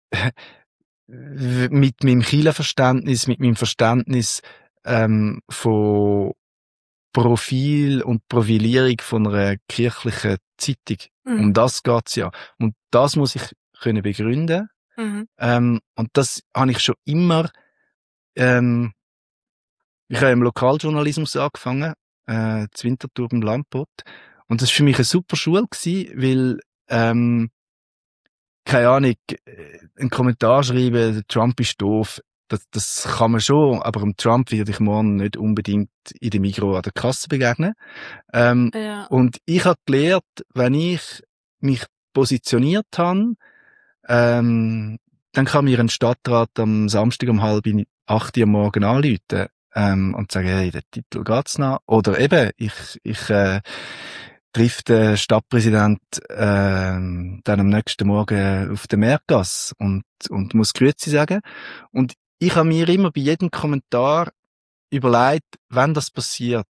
meinem Kirchenverständnis, mit meinem Verständnis von Profil und Profilierung von einer kirchlichen Zeitung. Um das geht's ja. Und das muss ich können begründen. Und das habe ich schon immer. Ich habe im Lokaljournalismus angefangen, zu Winterthur im Landbot. Und das war für mich eine super Schule gewesen, weil keine Ahnung, einen Kommentar schreiben, der Trump ist doof. Das kann man schon, aber dem Trump werde ich morgen nicht unbedingt in dem Migros an der Kasse begegnen. Und ich habe gelernt, wenn ich mich positioniert habe, dann kann mir ein Stadtrat am Samstag um 7:30 am Morgen anrufen und sagen, hey, der Titel geht's noch. Oder eben, ich trifft der Stadtpräsident dann am nächsten Morgen auf der Meergasse und muss Grüezi sagen. Und ich habe mir immer bei jedem Kommentar überlegt, wenn das passiert,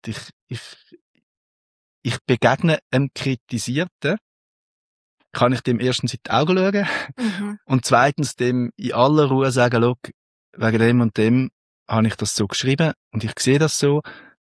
ich begegne einem Kritisierten, kann ich dem erstens in die Augen schauen und zweitens dem in aller Ruhe sagen, schau, wegen dem und dem habe ich das so geschrieben und ich sehe das so.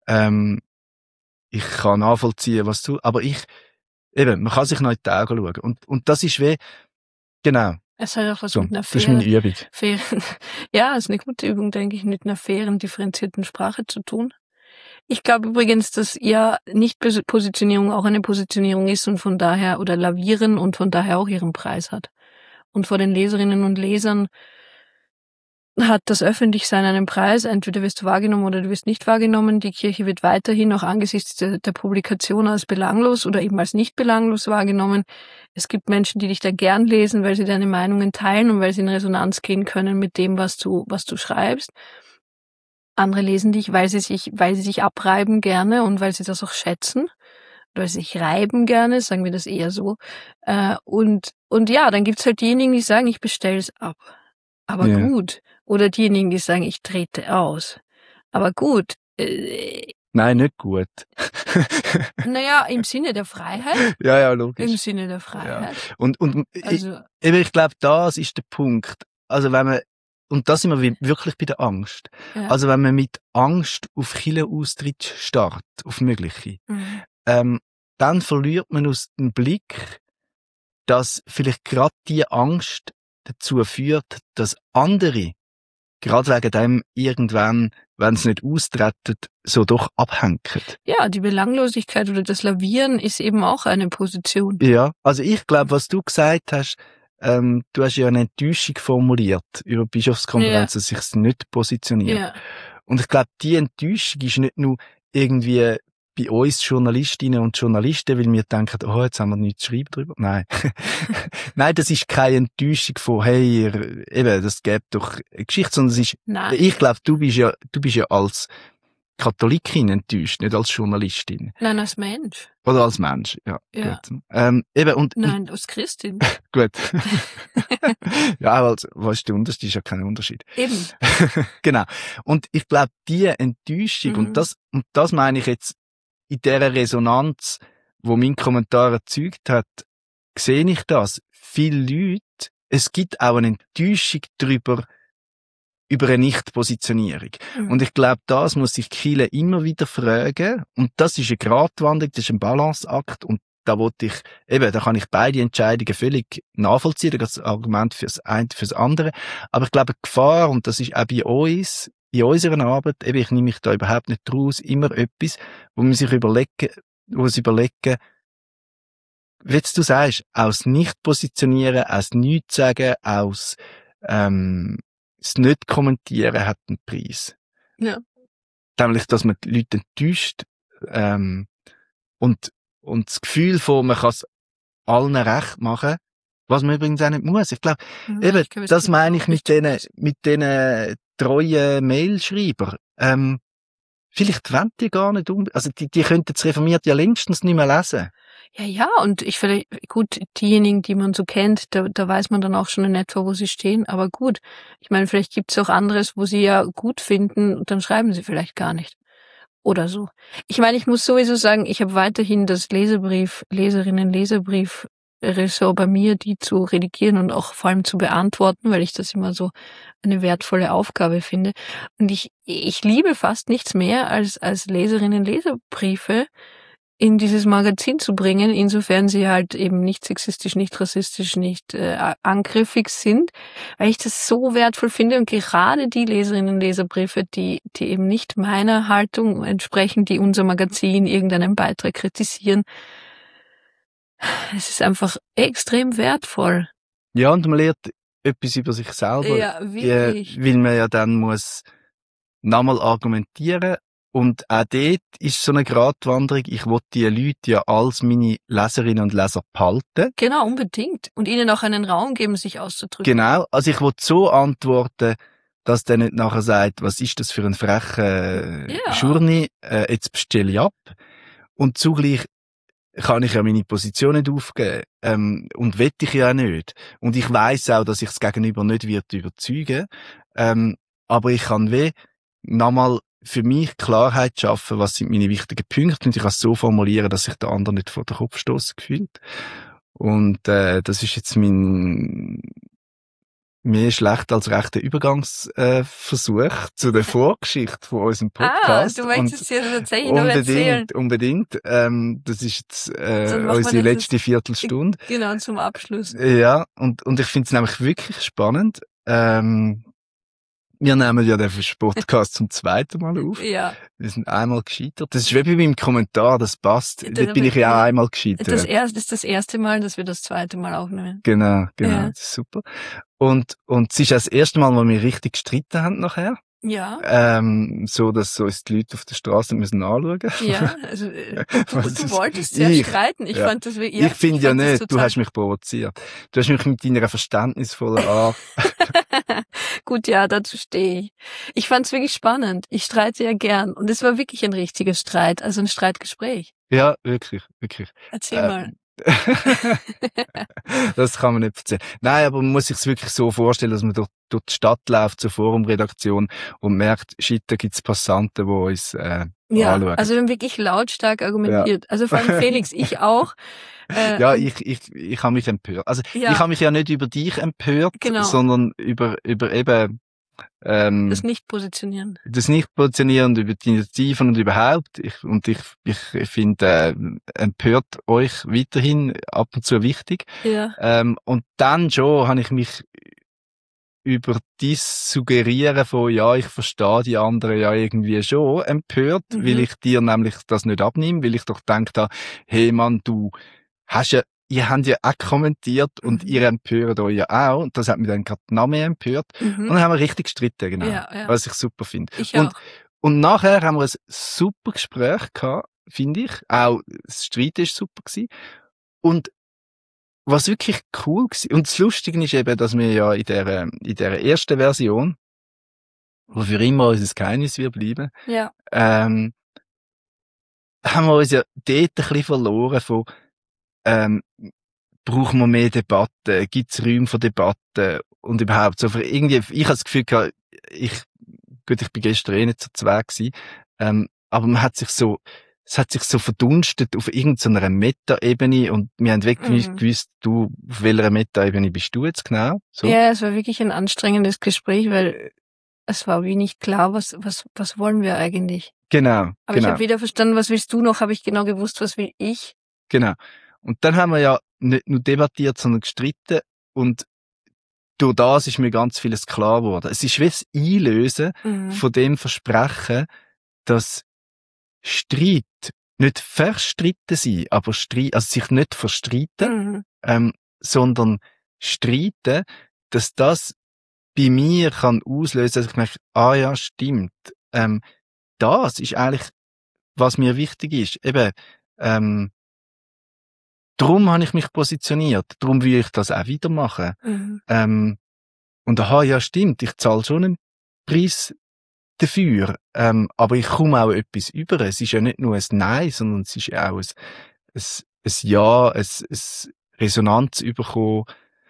Ich kann nachvollziehen, was du, aber man kann sich noch in die Augen schauen. Und das ist genau. Es hat auch was so, mit einer das ist meine Übung. Ja, ist eine gute Übung, denke ich, mit einer fairen, differenzierten Sprache zu tun. Ich glaube übrigens, dass ja Nicht-Positionierung auch eine Positionierung ist und von daher, oder Lavieren und von daher auch ihren Preis hat. Und vor den Leserinnen und Lesern hat das Öffentlichsein einen Preis. Entweder wirst du wahrgenommen oder du wirst nicht wahrgenommen. Die Kirche wird weiterhin auch angesichts der Publikation als belanglos oder eben als nicht belanglos wahrgenommen. Es gibt Menschen, die dich da gern lesen, weil sie deine Meinungen teilen und weil sie in Resonanz gehen können mit dem, was du schreibst. Andere lesen dich, weil sie sich abreiben gerne und weil sie das auch schätzen. Oder sie sich reiben gerne, sagen wir das eher so. Und ja, dann gibt's halt diejenigen, die sagen, ich bestelle es ab. Aber gut. Oder diejenigen, die sagen, ich trete aus. Aber gut. Nein, nicht gut. Naja, im Sinne der Freiheit. Ja, logisch. Im Sinne der Freiheit. Ja. Und ich glaube, das ist der Punkt. Also wenn man, und da sind wir wirklich bei der Angst. Ja. Also wenn man mit Angst auf Kirchenaustritt startet, auf mögliche, dann verliert man aus dem Blick, dass vielleicht gerade die Angst dazu führt, dass andere, gerade wegen dem irgendwann, wenn es nicht austreten, so doch abhängen. Ja, die Belanglosigkeit oder das Lavieren ist eben auch eine Position. Ja, also ich glaube, was du gesagt hast, du hast ja eine Enttäuschung formuliert über die Bischofskonferenz, dass sich nicht positioniert. Ja. Und ich glaube, die Enttäuschung ist nicht nur irgendwie bei uns Journalistinnen und Journalisten, weil wir denken, oh, jetzt haben wir nichts zu schreiben drüber. Nein. Nein, das ist keine Enttäuschung von, hey, eben, das gibt doch eine Geschichte, sondern es ist, Nein. ich glaube, du bist ja als Katholikin enttäuscht, nicht als Journalistin. Nein, als Mensch. Oder als Mensch, ja. Ja. Gut. Eben, und, Nein, als Christin. gut. Ja, also, weißt du, der Unterschied ist ja kein Unterschied. Eben. Genau. Und ich glaube, die Enttäuschung, und das meine ich jetzt in dieser Resonanz, wo mein Kommentar erzeugt hat, sehe ich das. Viele Leute, es gibt auch eine Enttäuschung über eine Nichtpositionierung. Und ich glaube, das muss sich Kirche immer wieder fragen. Und das ist eine Gratwanderung, das ist ein Balanceakt. Und da kann ich beide Entscheidungen völlig nachvollziehen. Das Argument fürs eine, fürs andere. Aber ich glaube, die Gefahr, und das ist auch bei uns, in unserer Arbeit, ich nehme mich da überhaupt nicht draus, immer etwas, wo man sich überlegen, wie jetzt du sagst, aus Nicht-Positionieren, aus Nichts sagen, aus, das Nicht-Kommentieren hat einen Preis. Ja. Nämlich, dass man die Leute enttäuscht, und das Gefühl von, man kann es allen recht machen, was man übrigens auch nicht muss. Ich glaube, das meine ich mit denen treuen Mailschreiber. Vielleicht wollen die gar nicht also die könnten das Reformiert ja längstens nicht mehr lesen. Ja, und gut, diejenigen, die man so kennt, da weiß man dann auch schon in etwa, wo sie stehen, aber gut. Ich meine, vielleicht gibt's auch anderes, wo sie ja gut finden, und dann schreiben sie vielleicht gar nicht. Oder so. Ich meine, ich muss sowieso sagen, ich habe weiterhin das Leserinnen-Leserbrief-Ressort bei mir, die zu redigieren und auch vor allem zu beantworten, weil ich das immer so eine wertvolle Aufgabe finde. Und ich liebe fast nichts mehr, als Leserinnen-Leserbriefe in dieses Magazin zu bringen, insofern sie halt eben nicht sexistisch, nicht rassistisch, nicht angriffig sind, weil ich das so wertvoll finde, und gerade die Leserinnen und Leserbriefe, die eben nicht meiner Haltung entsprechen, die unser Magazin, irgendeinen Beitrag kritisieren, es ist einfach extrem wertvoll. Ja, und man lernt etwas über sich selber. Ja, wirklich. Weil man ja dann muss nochmal argumentieren. Und auch dort ist so eine Gratwanderung. Ich will die Leute ja als meine Leserinnen und Leser behalten. Genau, unbedingt. Und ihnen auch einen Raum geben, sich auszudrücken. Genau. Also ich will so antworten, dass der nicht nachher sagt, was ist das für ein frecher Journey, jetzt bestelle ich ab. Und zugleich kann ich ja meine Position nicht aufgeben. Und will ich ja auch nicht. Und ich weiss auch, dass ich das Gegenüber nicht wird überzeugen. Aber ich kann nochmal für mich Klarheit schaffen, was sind meine wichtigen Punkte, und ich kann es so formulieren, dass sich der andere nicht vor den Kopf stossen fühlt. Und das ist jetzt mehr schlecht als rechter Übergangsversuch zu der Vorgeschichte von unserem Podcast. Du möchtest es ja tatsächlich noch erzählen. Unbedingt. Das ist jetzt unsere letzte Viertelstunde. Genau, zum Abschluss. Ja, und ich finde es nämlich wirklich spannend. Wir nehmen ja den Podcast zum zweiten Mal auf. Ja. Wir sind einmal gescheitert. Das ist wie bei meinem Kommentar, das passt. Dort bin ich ja auch einmal gescheitert. Das ist das erste Mal, dass wir das zweite Mal aufnehmen. Genau, Ja. das ist super. Und es ist das erste Mal, wo wir richtig gestritten haben nachher. Ja. So, dass uns die Leute auf der Straße müssen anschauen. Ja, also du wolltest sehr streiten. Ich fand das wirklich. Ich finde ja nicht, du hast mich provoziert. Du hast mich mit deiner verständnisvollen Art. Gut, ja, dazu stehe ich. Ich fand es wirklich spannend. Ich streite ja gern. Und es war wirklich ein richtiger Streit, also ein Streitgespräch. Ja, wirklich. Erzähl mal. Das kann man nicht erzählen. Nein, aber man muss sich es wirklich so vorstellen, dass man durch die Stadt läuft zur Forumredaktion und merkt, shit, da gibt's Passanten, die uns anschauen. Also wir haben wirklich lautstark argumentiert. Ja. Also vor allem Felix, ich auch. Ja, ich habe mich empört. Also ich habe mich ja nicht über dich empört, genau, sondern über eben das Nicht-Positionieren. Das Nicht-Positionieren, über die Initiativen und überhaupt. Ich finde, empört euch weiterhin ab und zu wichtig. Ja. Und dann schon habe ich mich über das Suggerieren von, ja, ich verstehe die anderen ja irgendwie schon empört, weil ich dir nämlich das nicht abnehme, weil ich doch gedacht habe, hey Mann, ihr habt ja auch kommentiert und ihr empört euch ja auch. Und das hat mich dann gerade noch mehr empört. Und dann haben wir richtig gestritten, genau. Ja. Was ich super finde. Ich auch. Und nachher haben wir ein super Gespräch gehabt, finde ich. Auch das Streiten ist super gewesen. Und was wirklich cool war, und das Lustige ist eben, dass wir ja in der ersten Version, wo für immer unser Geheimnis wird bleiben, Ja. haben wir uns ja dort ein bisschen verloren von, brauchen wir mehr Debatten, gibt es Räume für Debatten und überhaupt so. Für irgendwie, ich habe das Gefühl gehabt, ich bin gestern nicht so zu Weg gewesen, aber es hat sich so verdunstet auf irgendeiner Meta-Ebene und wir haben wirklich nicht gewusst, auf welcher Meta-Ebene bist du jetzt genau? So. Ja, es war wirklich ein anstrengendes Gespräch, weil es war wie nicht klar, was wollen wir eigentlich? Genau. Aber ich habe weder verstanden, was willst du noch, habe ich genau gewusst, was will ich? Genau. Und dann haben wir ja nicht nur debattiert, sondern gestritten und durch das ist mir ganz vieles klar geworden. Es ist wie das Einlösen von dem Versprechen, dass Streit nicht verstritten sein, aber also sich nicht verstreiten, sondern streiten, dass das bei mir kann auslösen, dass ich merke, ja, stimmt. Das ist eigentlich, was mir wichtig ist. Eben, darum habe ich mich positioniert. Darum will ich das auch wieder machen. Und ja, stimmt, ich zahle schon einen Preis dafür. Aber ich komme auch etwas über. Es ist ja nicht nur ein Nein, sondern es ist ja auch ein Ja, ein Resonanz bekommen.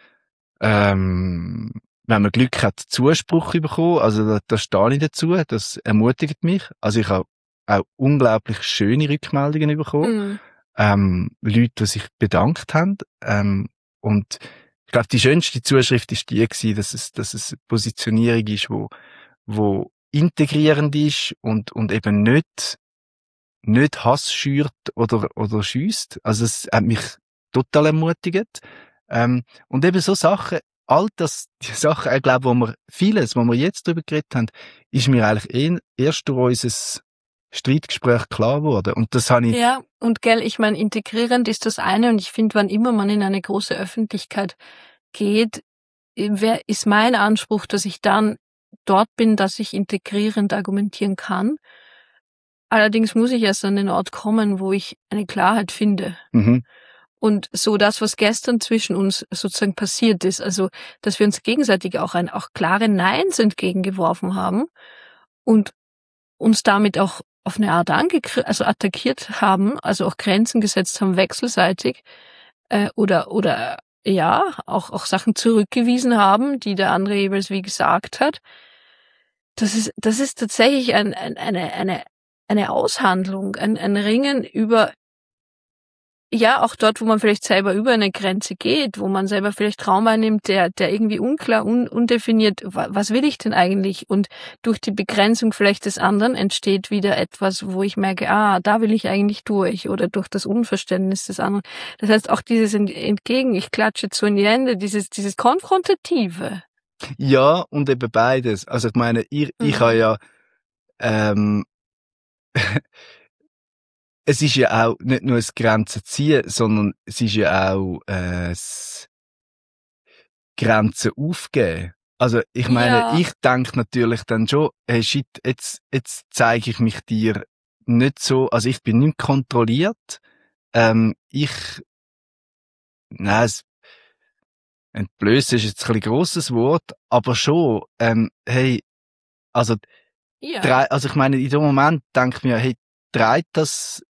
Wenn man Glück hat, Zuspruch bekommen. Also da stehe ich dazu. Das ermutigt mich. Also ich habe auch unglaublich schöne Rückmeldungen bekommen. Leute, die sich bedankt haben. Und ich glaube, die schönste Zuschrift ist die gewesen, dass es eine Positionierung ist, wo integrierend ist und eben nicht Hass schürt oder schiesst. Also es hat mich total ermutigt. Und eben so Sachen, die Sachen, ich glaube, wo wir jetzt drüber geredet haben, ist mir eigentlich erst durch unser Streitgespräch klar geworden. Und das habe ich... Ja, und gell, ich meine, integrierend ist das eine und ich finde, wann immer man in eine große Öffentlichkeit geht, ist mein Anspruch, dass ich dann dort bin, dass ich integrierend argumentieren kann. Allerdings muss ich erst an den Ort kommen, wo ich eine Klarheit finde. Und so das, was gestern zwischen uns sozusagen passiert ist, also dass wir uns gegenseitig auch klare Neins entgegengeworfen haben und uns damit auch auf eine Art attackiert haben, also auch Grenzen gesetzt haben, wechselseitig, oder ja, auch Sachen zurückgewiesen haben, die der andere jeweils wie gesagt hat. Das ist tatsächlich eine Aushandlung, ein Ringen über, ja, auch dort, wo man vielleicht selber über eine Grenze geht, wo man selber vielleicht Raum einnimmt, der irgendwie unklar, undefiniert, was will ich denn eigentlich? Und durch die Begrenzung vielleicht des anderen entsteht wieder etwas, wo ich merke, da will ich eigentlich durch, oder durch das Unverständnis des anderen. Das heißt, auch dieses ich klatsche zu in die Hände, dieses Konfrontative. Ja, und eben beides. Also ich meine, ich habe ja, es ist ja auch nicht nur das Grenzen ziehen, sondern es ist ja auch das Grenzen aufgeben. Also ich meine, ich denke natürlich dann schon, hey shit, jetzt zeige ich mich dir nicht so, also ich bin nicht kontrolliert. Entblößen ist jetzt ein bisschen grosses Wort, aber schon, hey, also ich meine, in dem Moment denke ich mir, hey, trägt das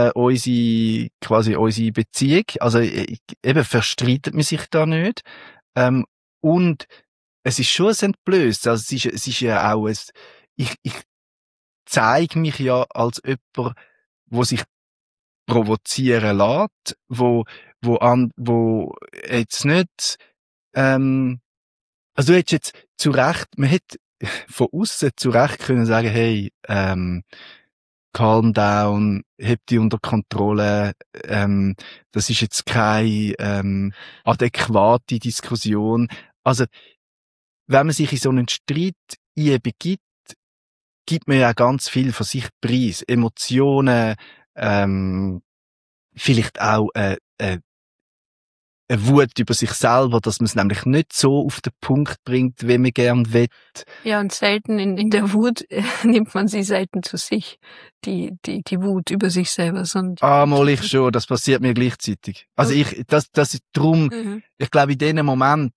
unsere Beziehung, also eben verstreitet man sich da nicht, und es ist schon ein Entblößen, also es ist ja auch ich zeige mich ja als jemand, wo sich provozieren lässt, wo jetzt nicht, also du hättest jetzt zu Recht, man hätte von außen zu Recht können sagen, hey, calm down, heb die unter Kontrolle, das ist jetzt keine adäquate Diskussion. Also, wenn man sich in so einen Streit begibt, gibt man ja ganz viel von sich preis. Emotionen, vielleicht auch eine Wut über sich selber, dass man es nämlich nicht so auf den Punkt bringt, wie man gern will. Ja, und selten in der Wut nimmt man sie selten zu sich, die Wut über sich selber. Mal ich schon, das passiert mir gleichzeitig. Also das ist drum, ich glaube, in diesem Moment,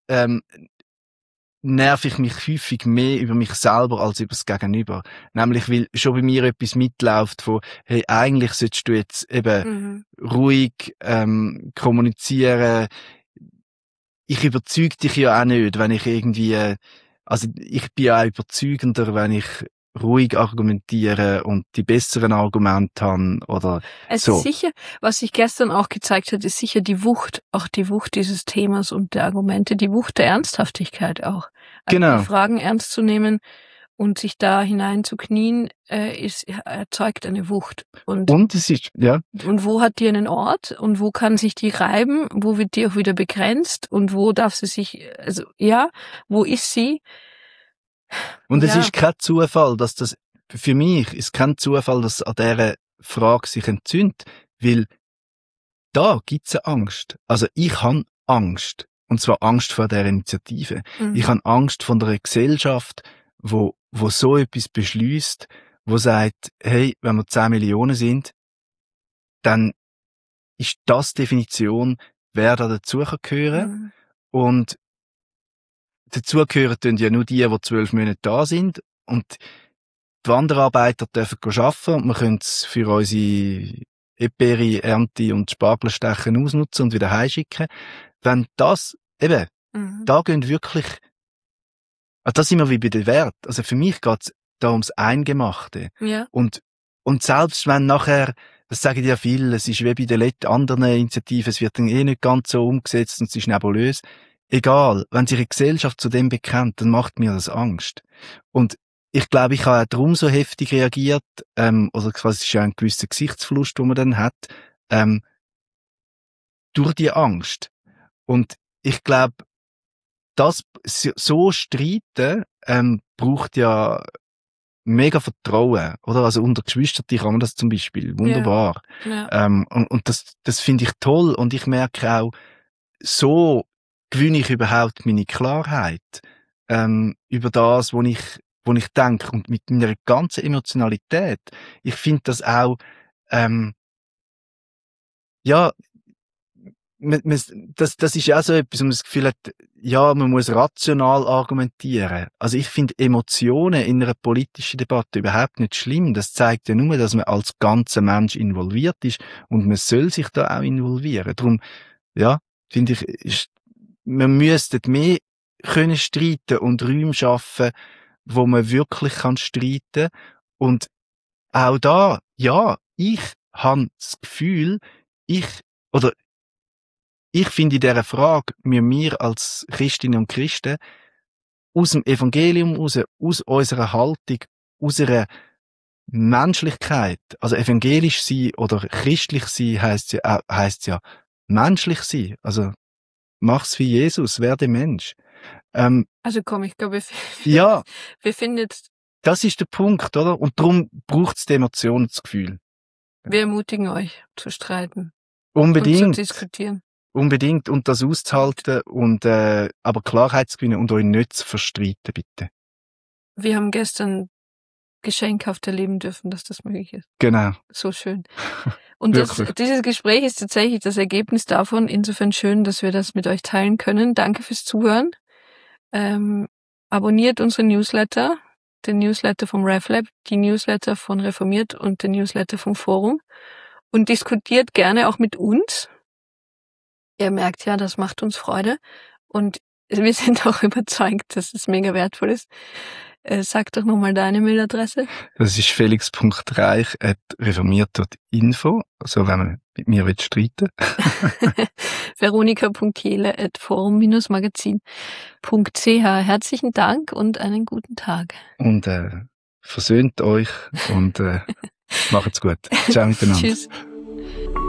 nerv ich mich häufig mehr über mich selber als über das Gegenüber. Nämlich, weil schon bei mir etwas mitläuft von, hey, eigentlich solltest du jetzt eben ruhig kommunizieren. Ich überzeuge dich ja auch nicht, wenn ich irgendwie, also ich bin ja auch überzeugender, wenn ich ruhig argumentiere und die besseren Argumente habe oder es so. Ist sicher, was sich gestern auch gezeigt hat, ist sicher die Wucht, auch die Wucht dieses Themas und der Argumente, die Wucht der Ernsthaftigkeit auch. Also Genau. die Fragen ernst zu nehmen und sich da hinein zu knien, erzeugt eine Wucht. Und es ist, ja. Und wo hat die einen Ort und wo kann sich die reiben, wo wird die auch wieder begrenzt und wo darf sie sich, also ja, wo ist sie? Und es ist kein Zufall, dass das, für mich ist kein Zufall, dass an dieser Frage sich entzündet, weil da gibt's eine Angst. Also ich habe Angst. Und zwar Angst vor dieser Initiative. Ich habe Angst von der Gesellschaft, wo so etwas beschließt, wo sagt, hey, wenn wir 10 Millionen sind, dann ist das die Definition, wer da dazugehören. Und dazugehören tun ja nur die 12 Monate da sind. Und die Wanderarbeiter dürfen arbeiten und wir können es für unsere Eperi, Ernte und Spargelstechen ausnutzen und wieder heimschicken. Wenn das, eben, da gehen wirklich, also das sind wir wie bei den Werten. Also für mich geht's da ums Eingemachte. Ja. Und selbst wenn nachher, das sagen ja viele, es ist wie bei den anderen Initiativen, es wird dann nicht ganz so umgesetzt und es ist nebulös. Egal, wenn sich eine Gesellschaft zu dem bekennt, dann macht mir das Angst. Und ich glaube, ich habe auch darum so heftig reagiert, oder quasi, es ist ja ein gewisser Gesichtsverlust, den man dann hat, durch die Angst. Und ich glaube, das so streiten braucht ja mega Vertrauen, oder? Also unter Geschwistern kann man das zum Beispiel wunderbar. Ja. Und das finde ich toll und ich merke auch, so gewinne ich überhaupt meine Klarheit über das, wo ich denke und mit meiner ganzen Emotionalität. Ich finde das auch ja, das ist auch so etwas, wo man das Gefühl hat, ja, man muss rational argumentieren. Also ich finde Emotionen in einer politischen Debatte überhaupt nicht schlimm. Das zeigt ja nur, dass man als ganzer Mensch involviert ist und man soll sich da auch involvieren. Darum, ja, finde ich, man müsste mehr können streiten und Räume schaffen, wo man wirklich kann streiten. Und auch da, ja, ich habe das Gefühl, ich finde in dieser Frage, wir als Christinnen und Christen aus dem Evangelium raus, aus unserer Haltung, aus unserer Menschlichkeit, also evangelisch sein oder christlich sein heisst ja menschlich sein. Also mach's wie Jesus, werde Mensch. Also komm, ich glaube, ja, wir finden jetzt, das ist der Punkt, oder? Und darum braucht's das Emotionsgefühl. Wir ermutigen euch zu streiten. Unbedingt. Und zu diskutieren. Unbedingt. Und das auszuhalten und, aber Klarheit zu gewinnen und euch nicht zu verstreiten, bitte. Wir haben gestern geschenkhaft erleben dürfen, dass das möglich ist. Genau. So schön. Und dieses Gespräch ist tatsächlich das Ergebnis davon. Insofern schön, dass wir das mit euch teilen können. Danke fürs Zuhören. Abonniert unsere Newsletter, den Newsletter vom RefLab, die Newsletter von Reformiert und den Newsletter vom Forum und diskutiert gerne auch mit uns. Ihr merkt ja, das macht uns Freude und wir sind auch überzeugt, dass es mega wertvoll ist. Sag doch nochmal deine Mailadresse. Das ist felix.reich@reformiert.info, also wenn man mit mir streiten will. veronika.kehle@forum-magazin.ch. Herzlichen Dank und einen guten Tag. Und versöhnt euch und macht's gut. Ciao miteinander. Tschüss.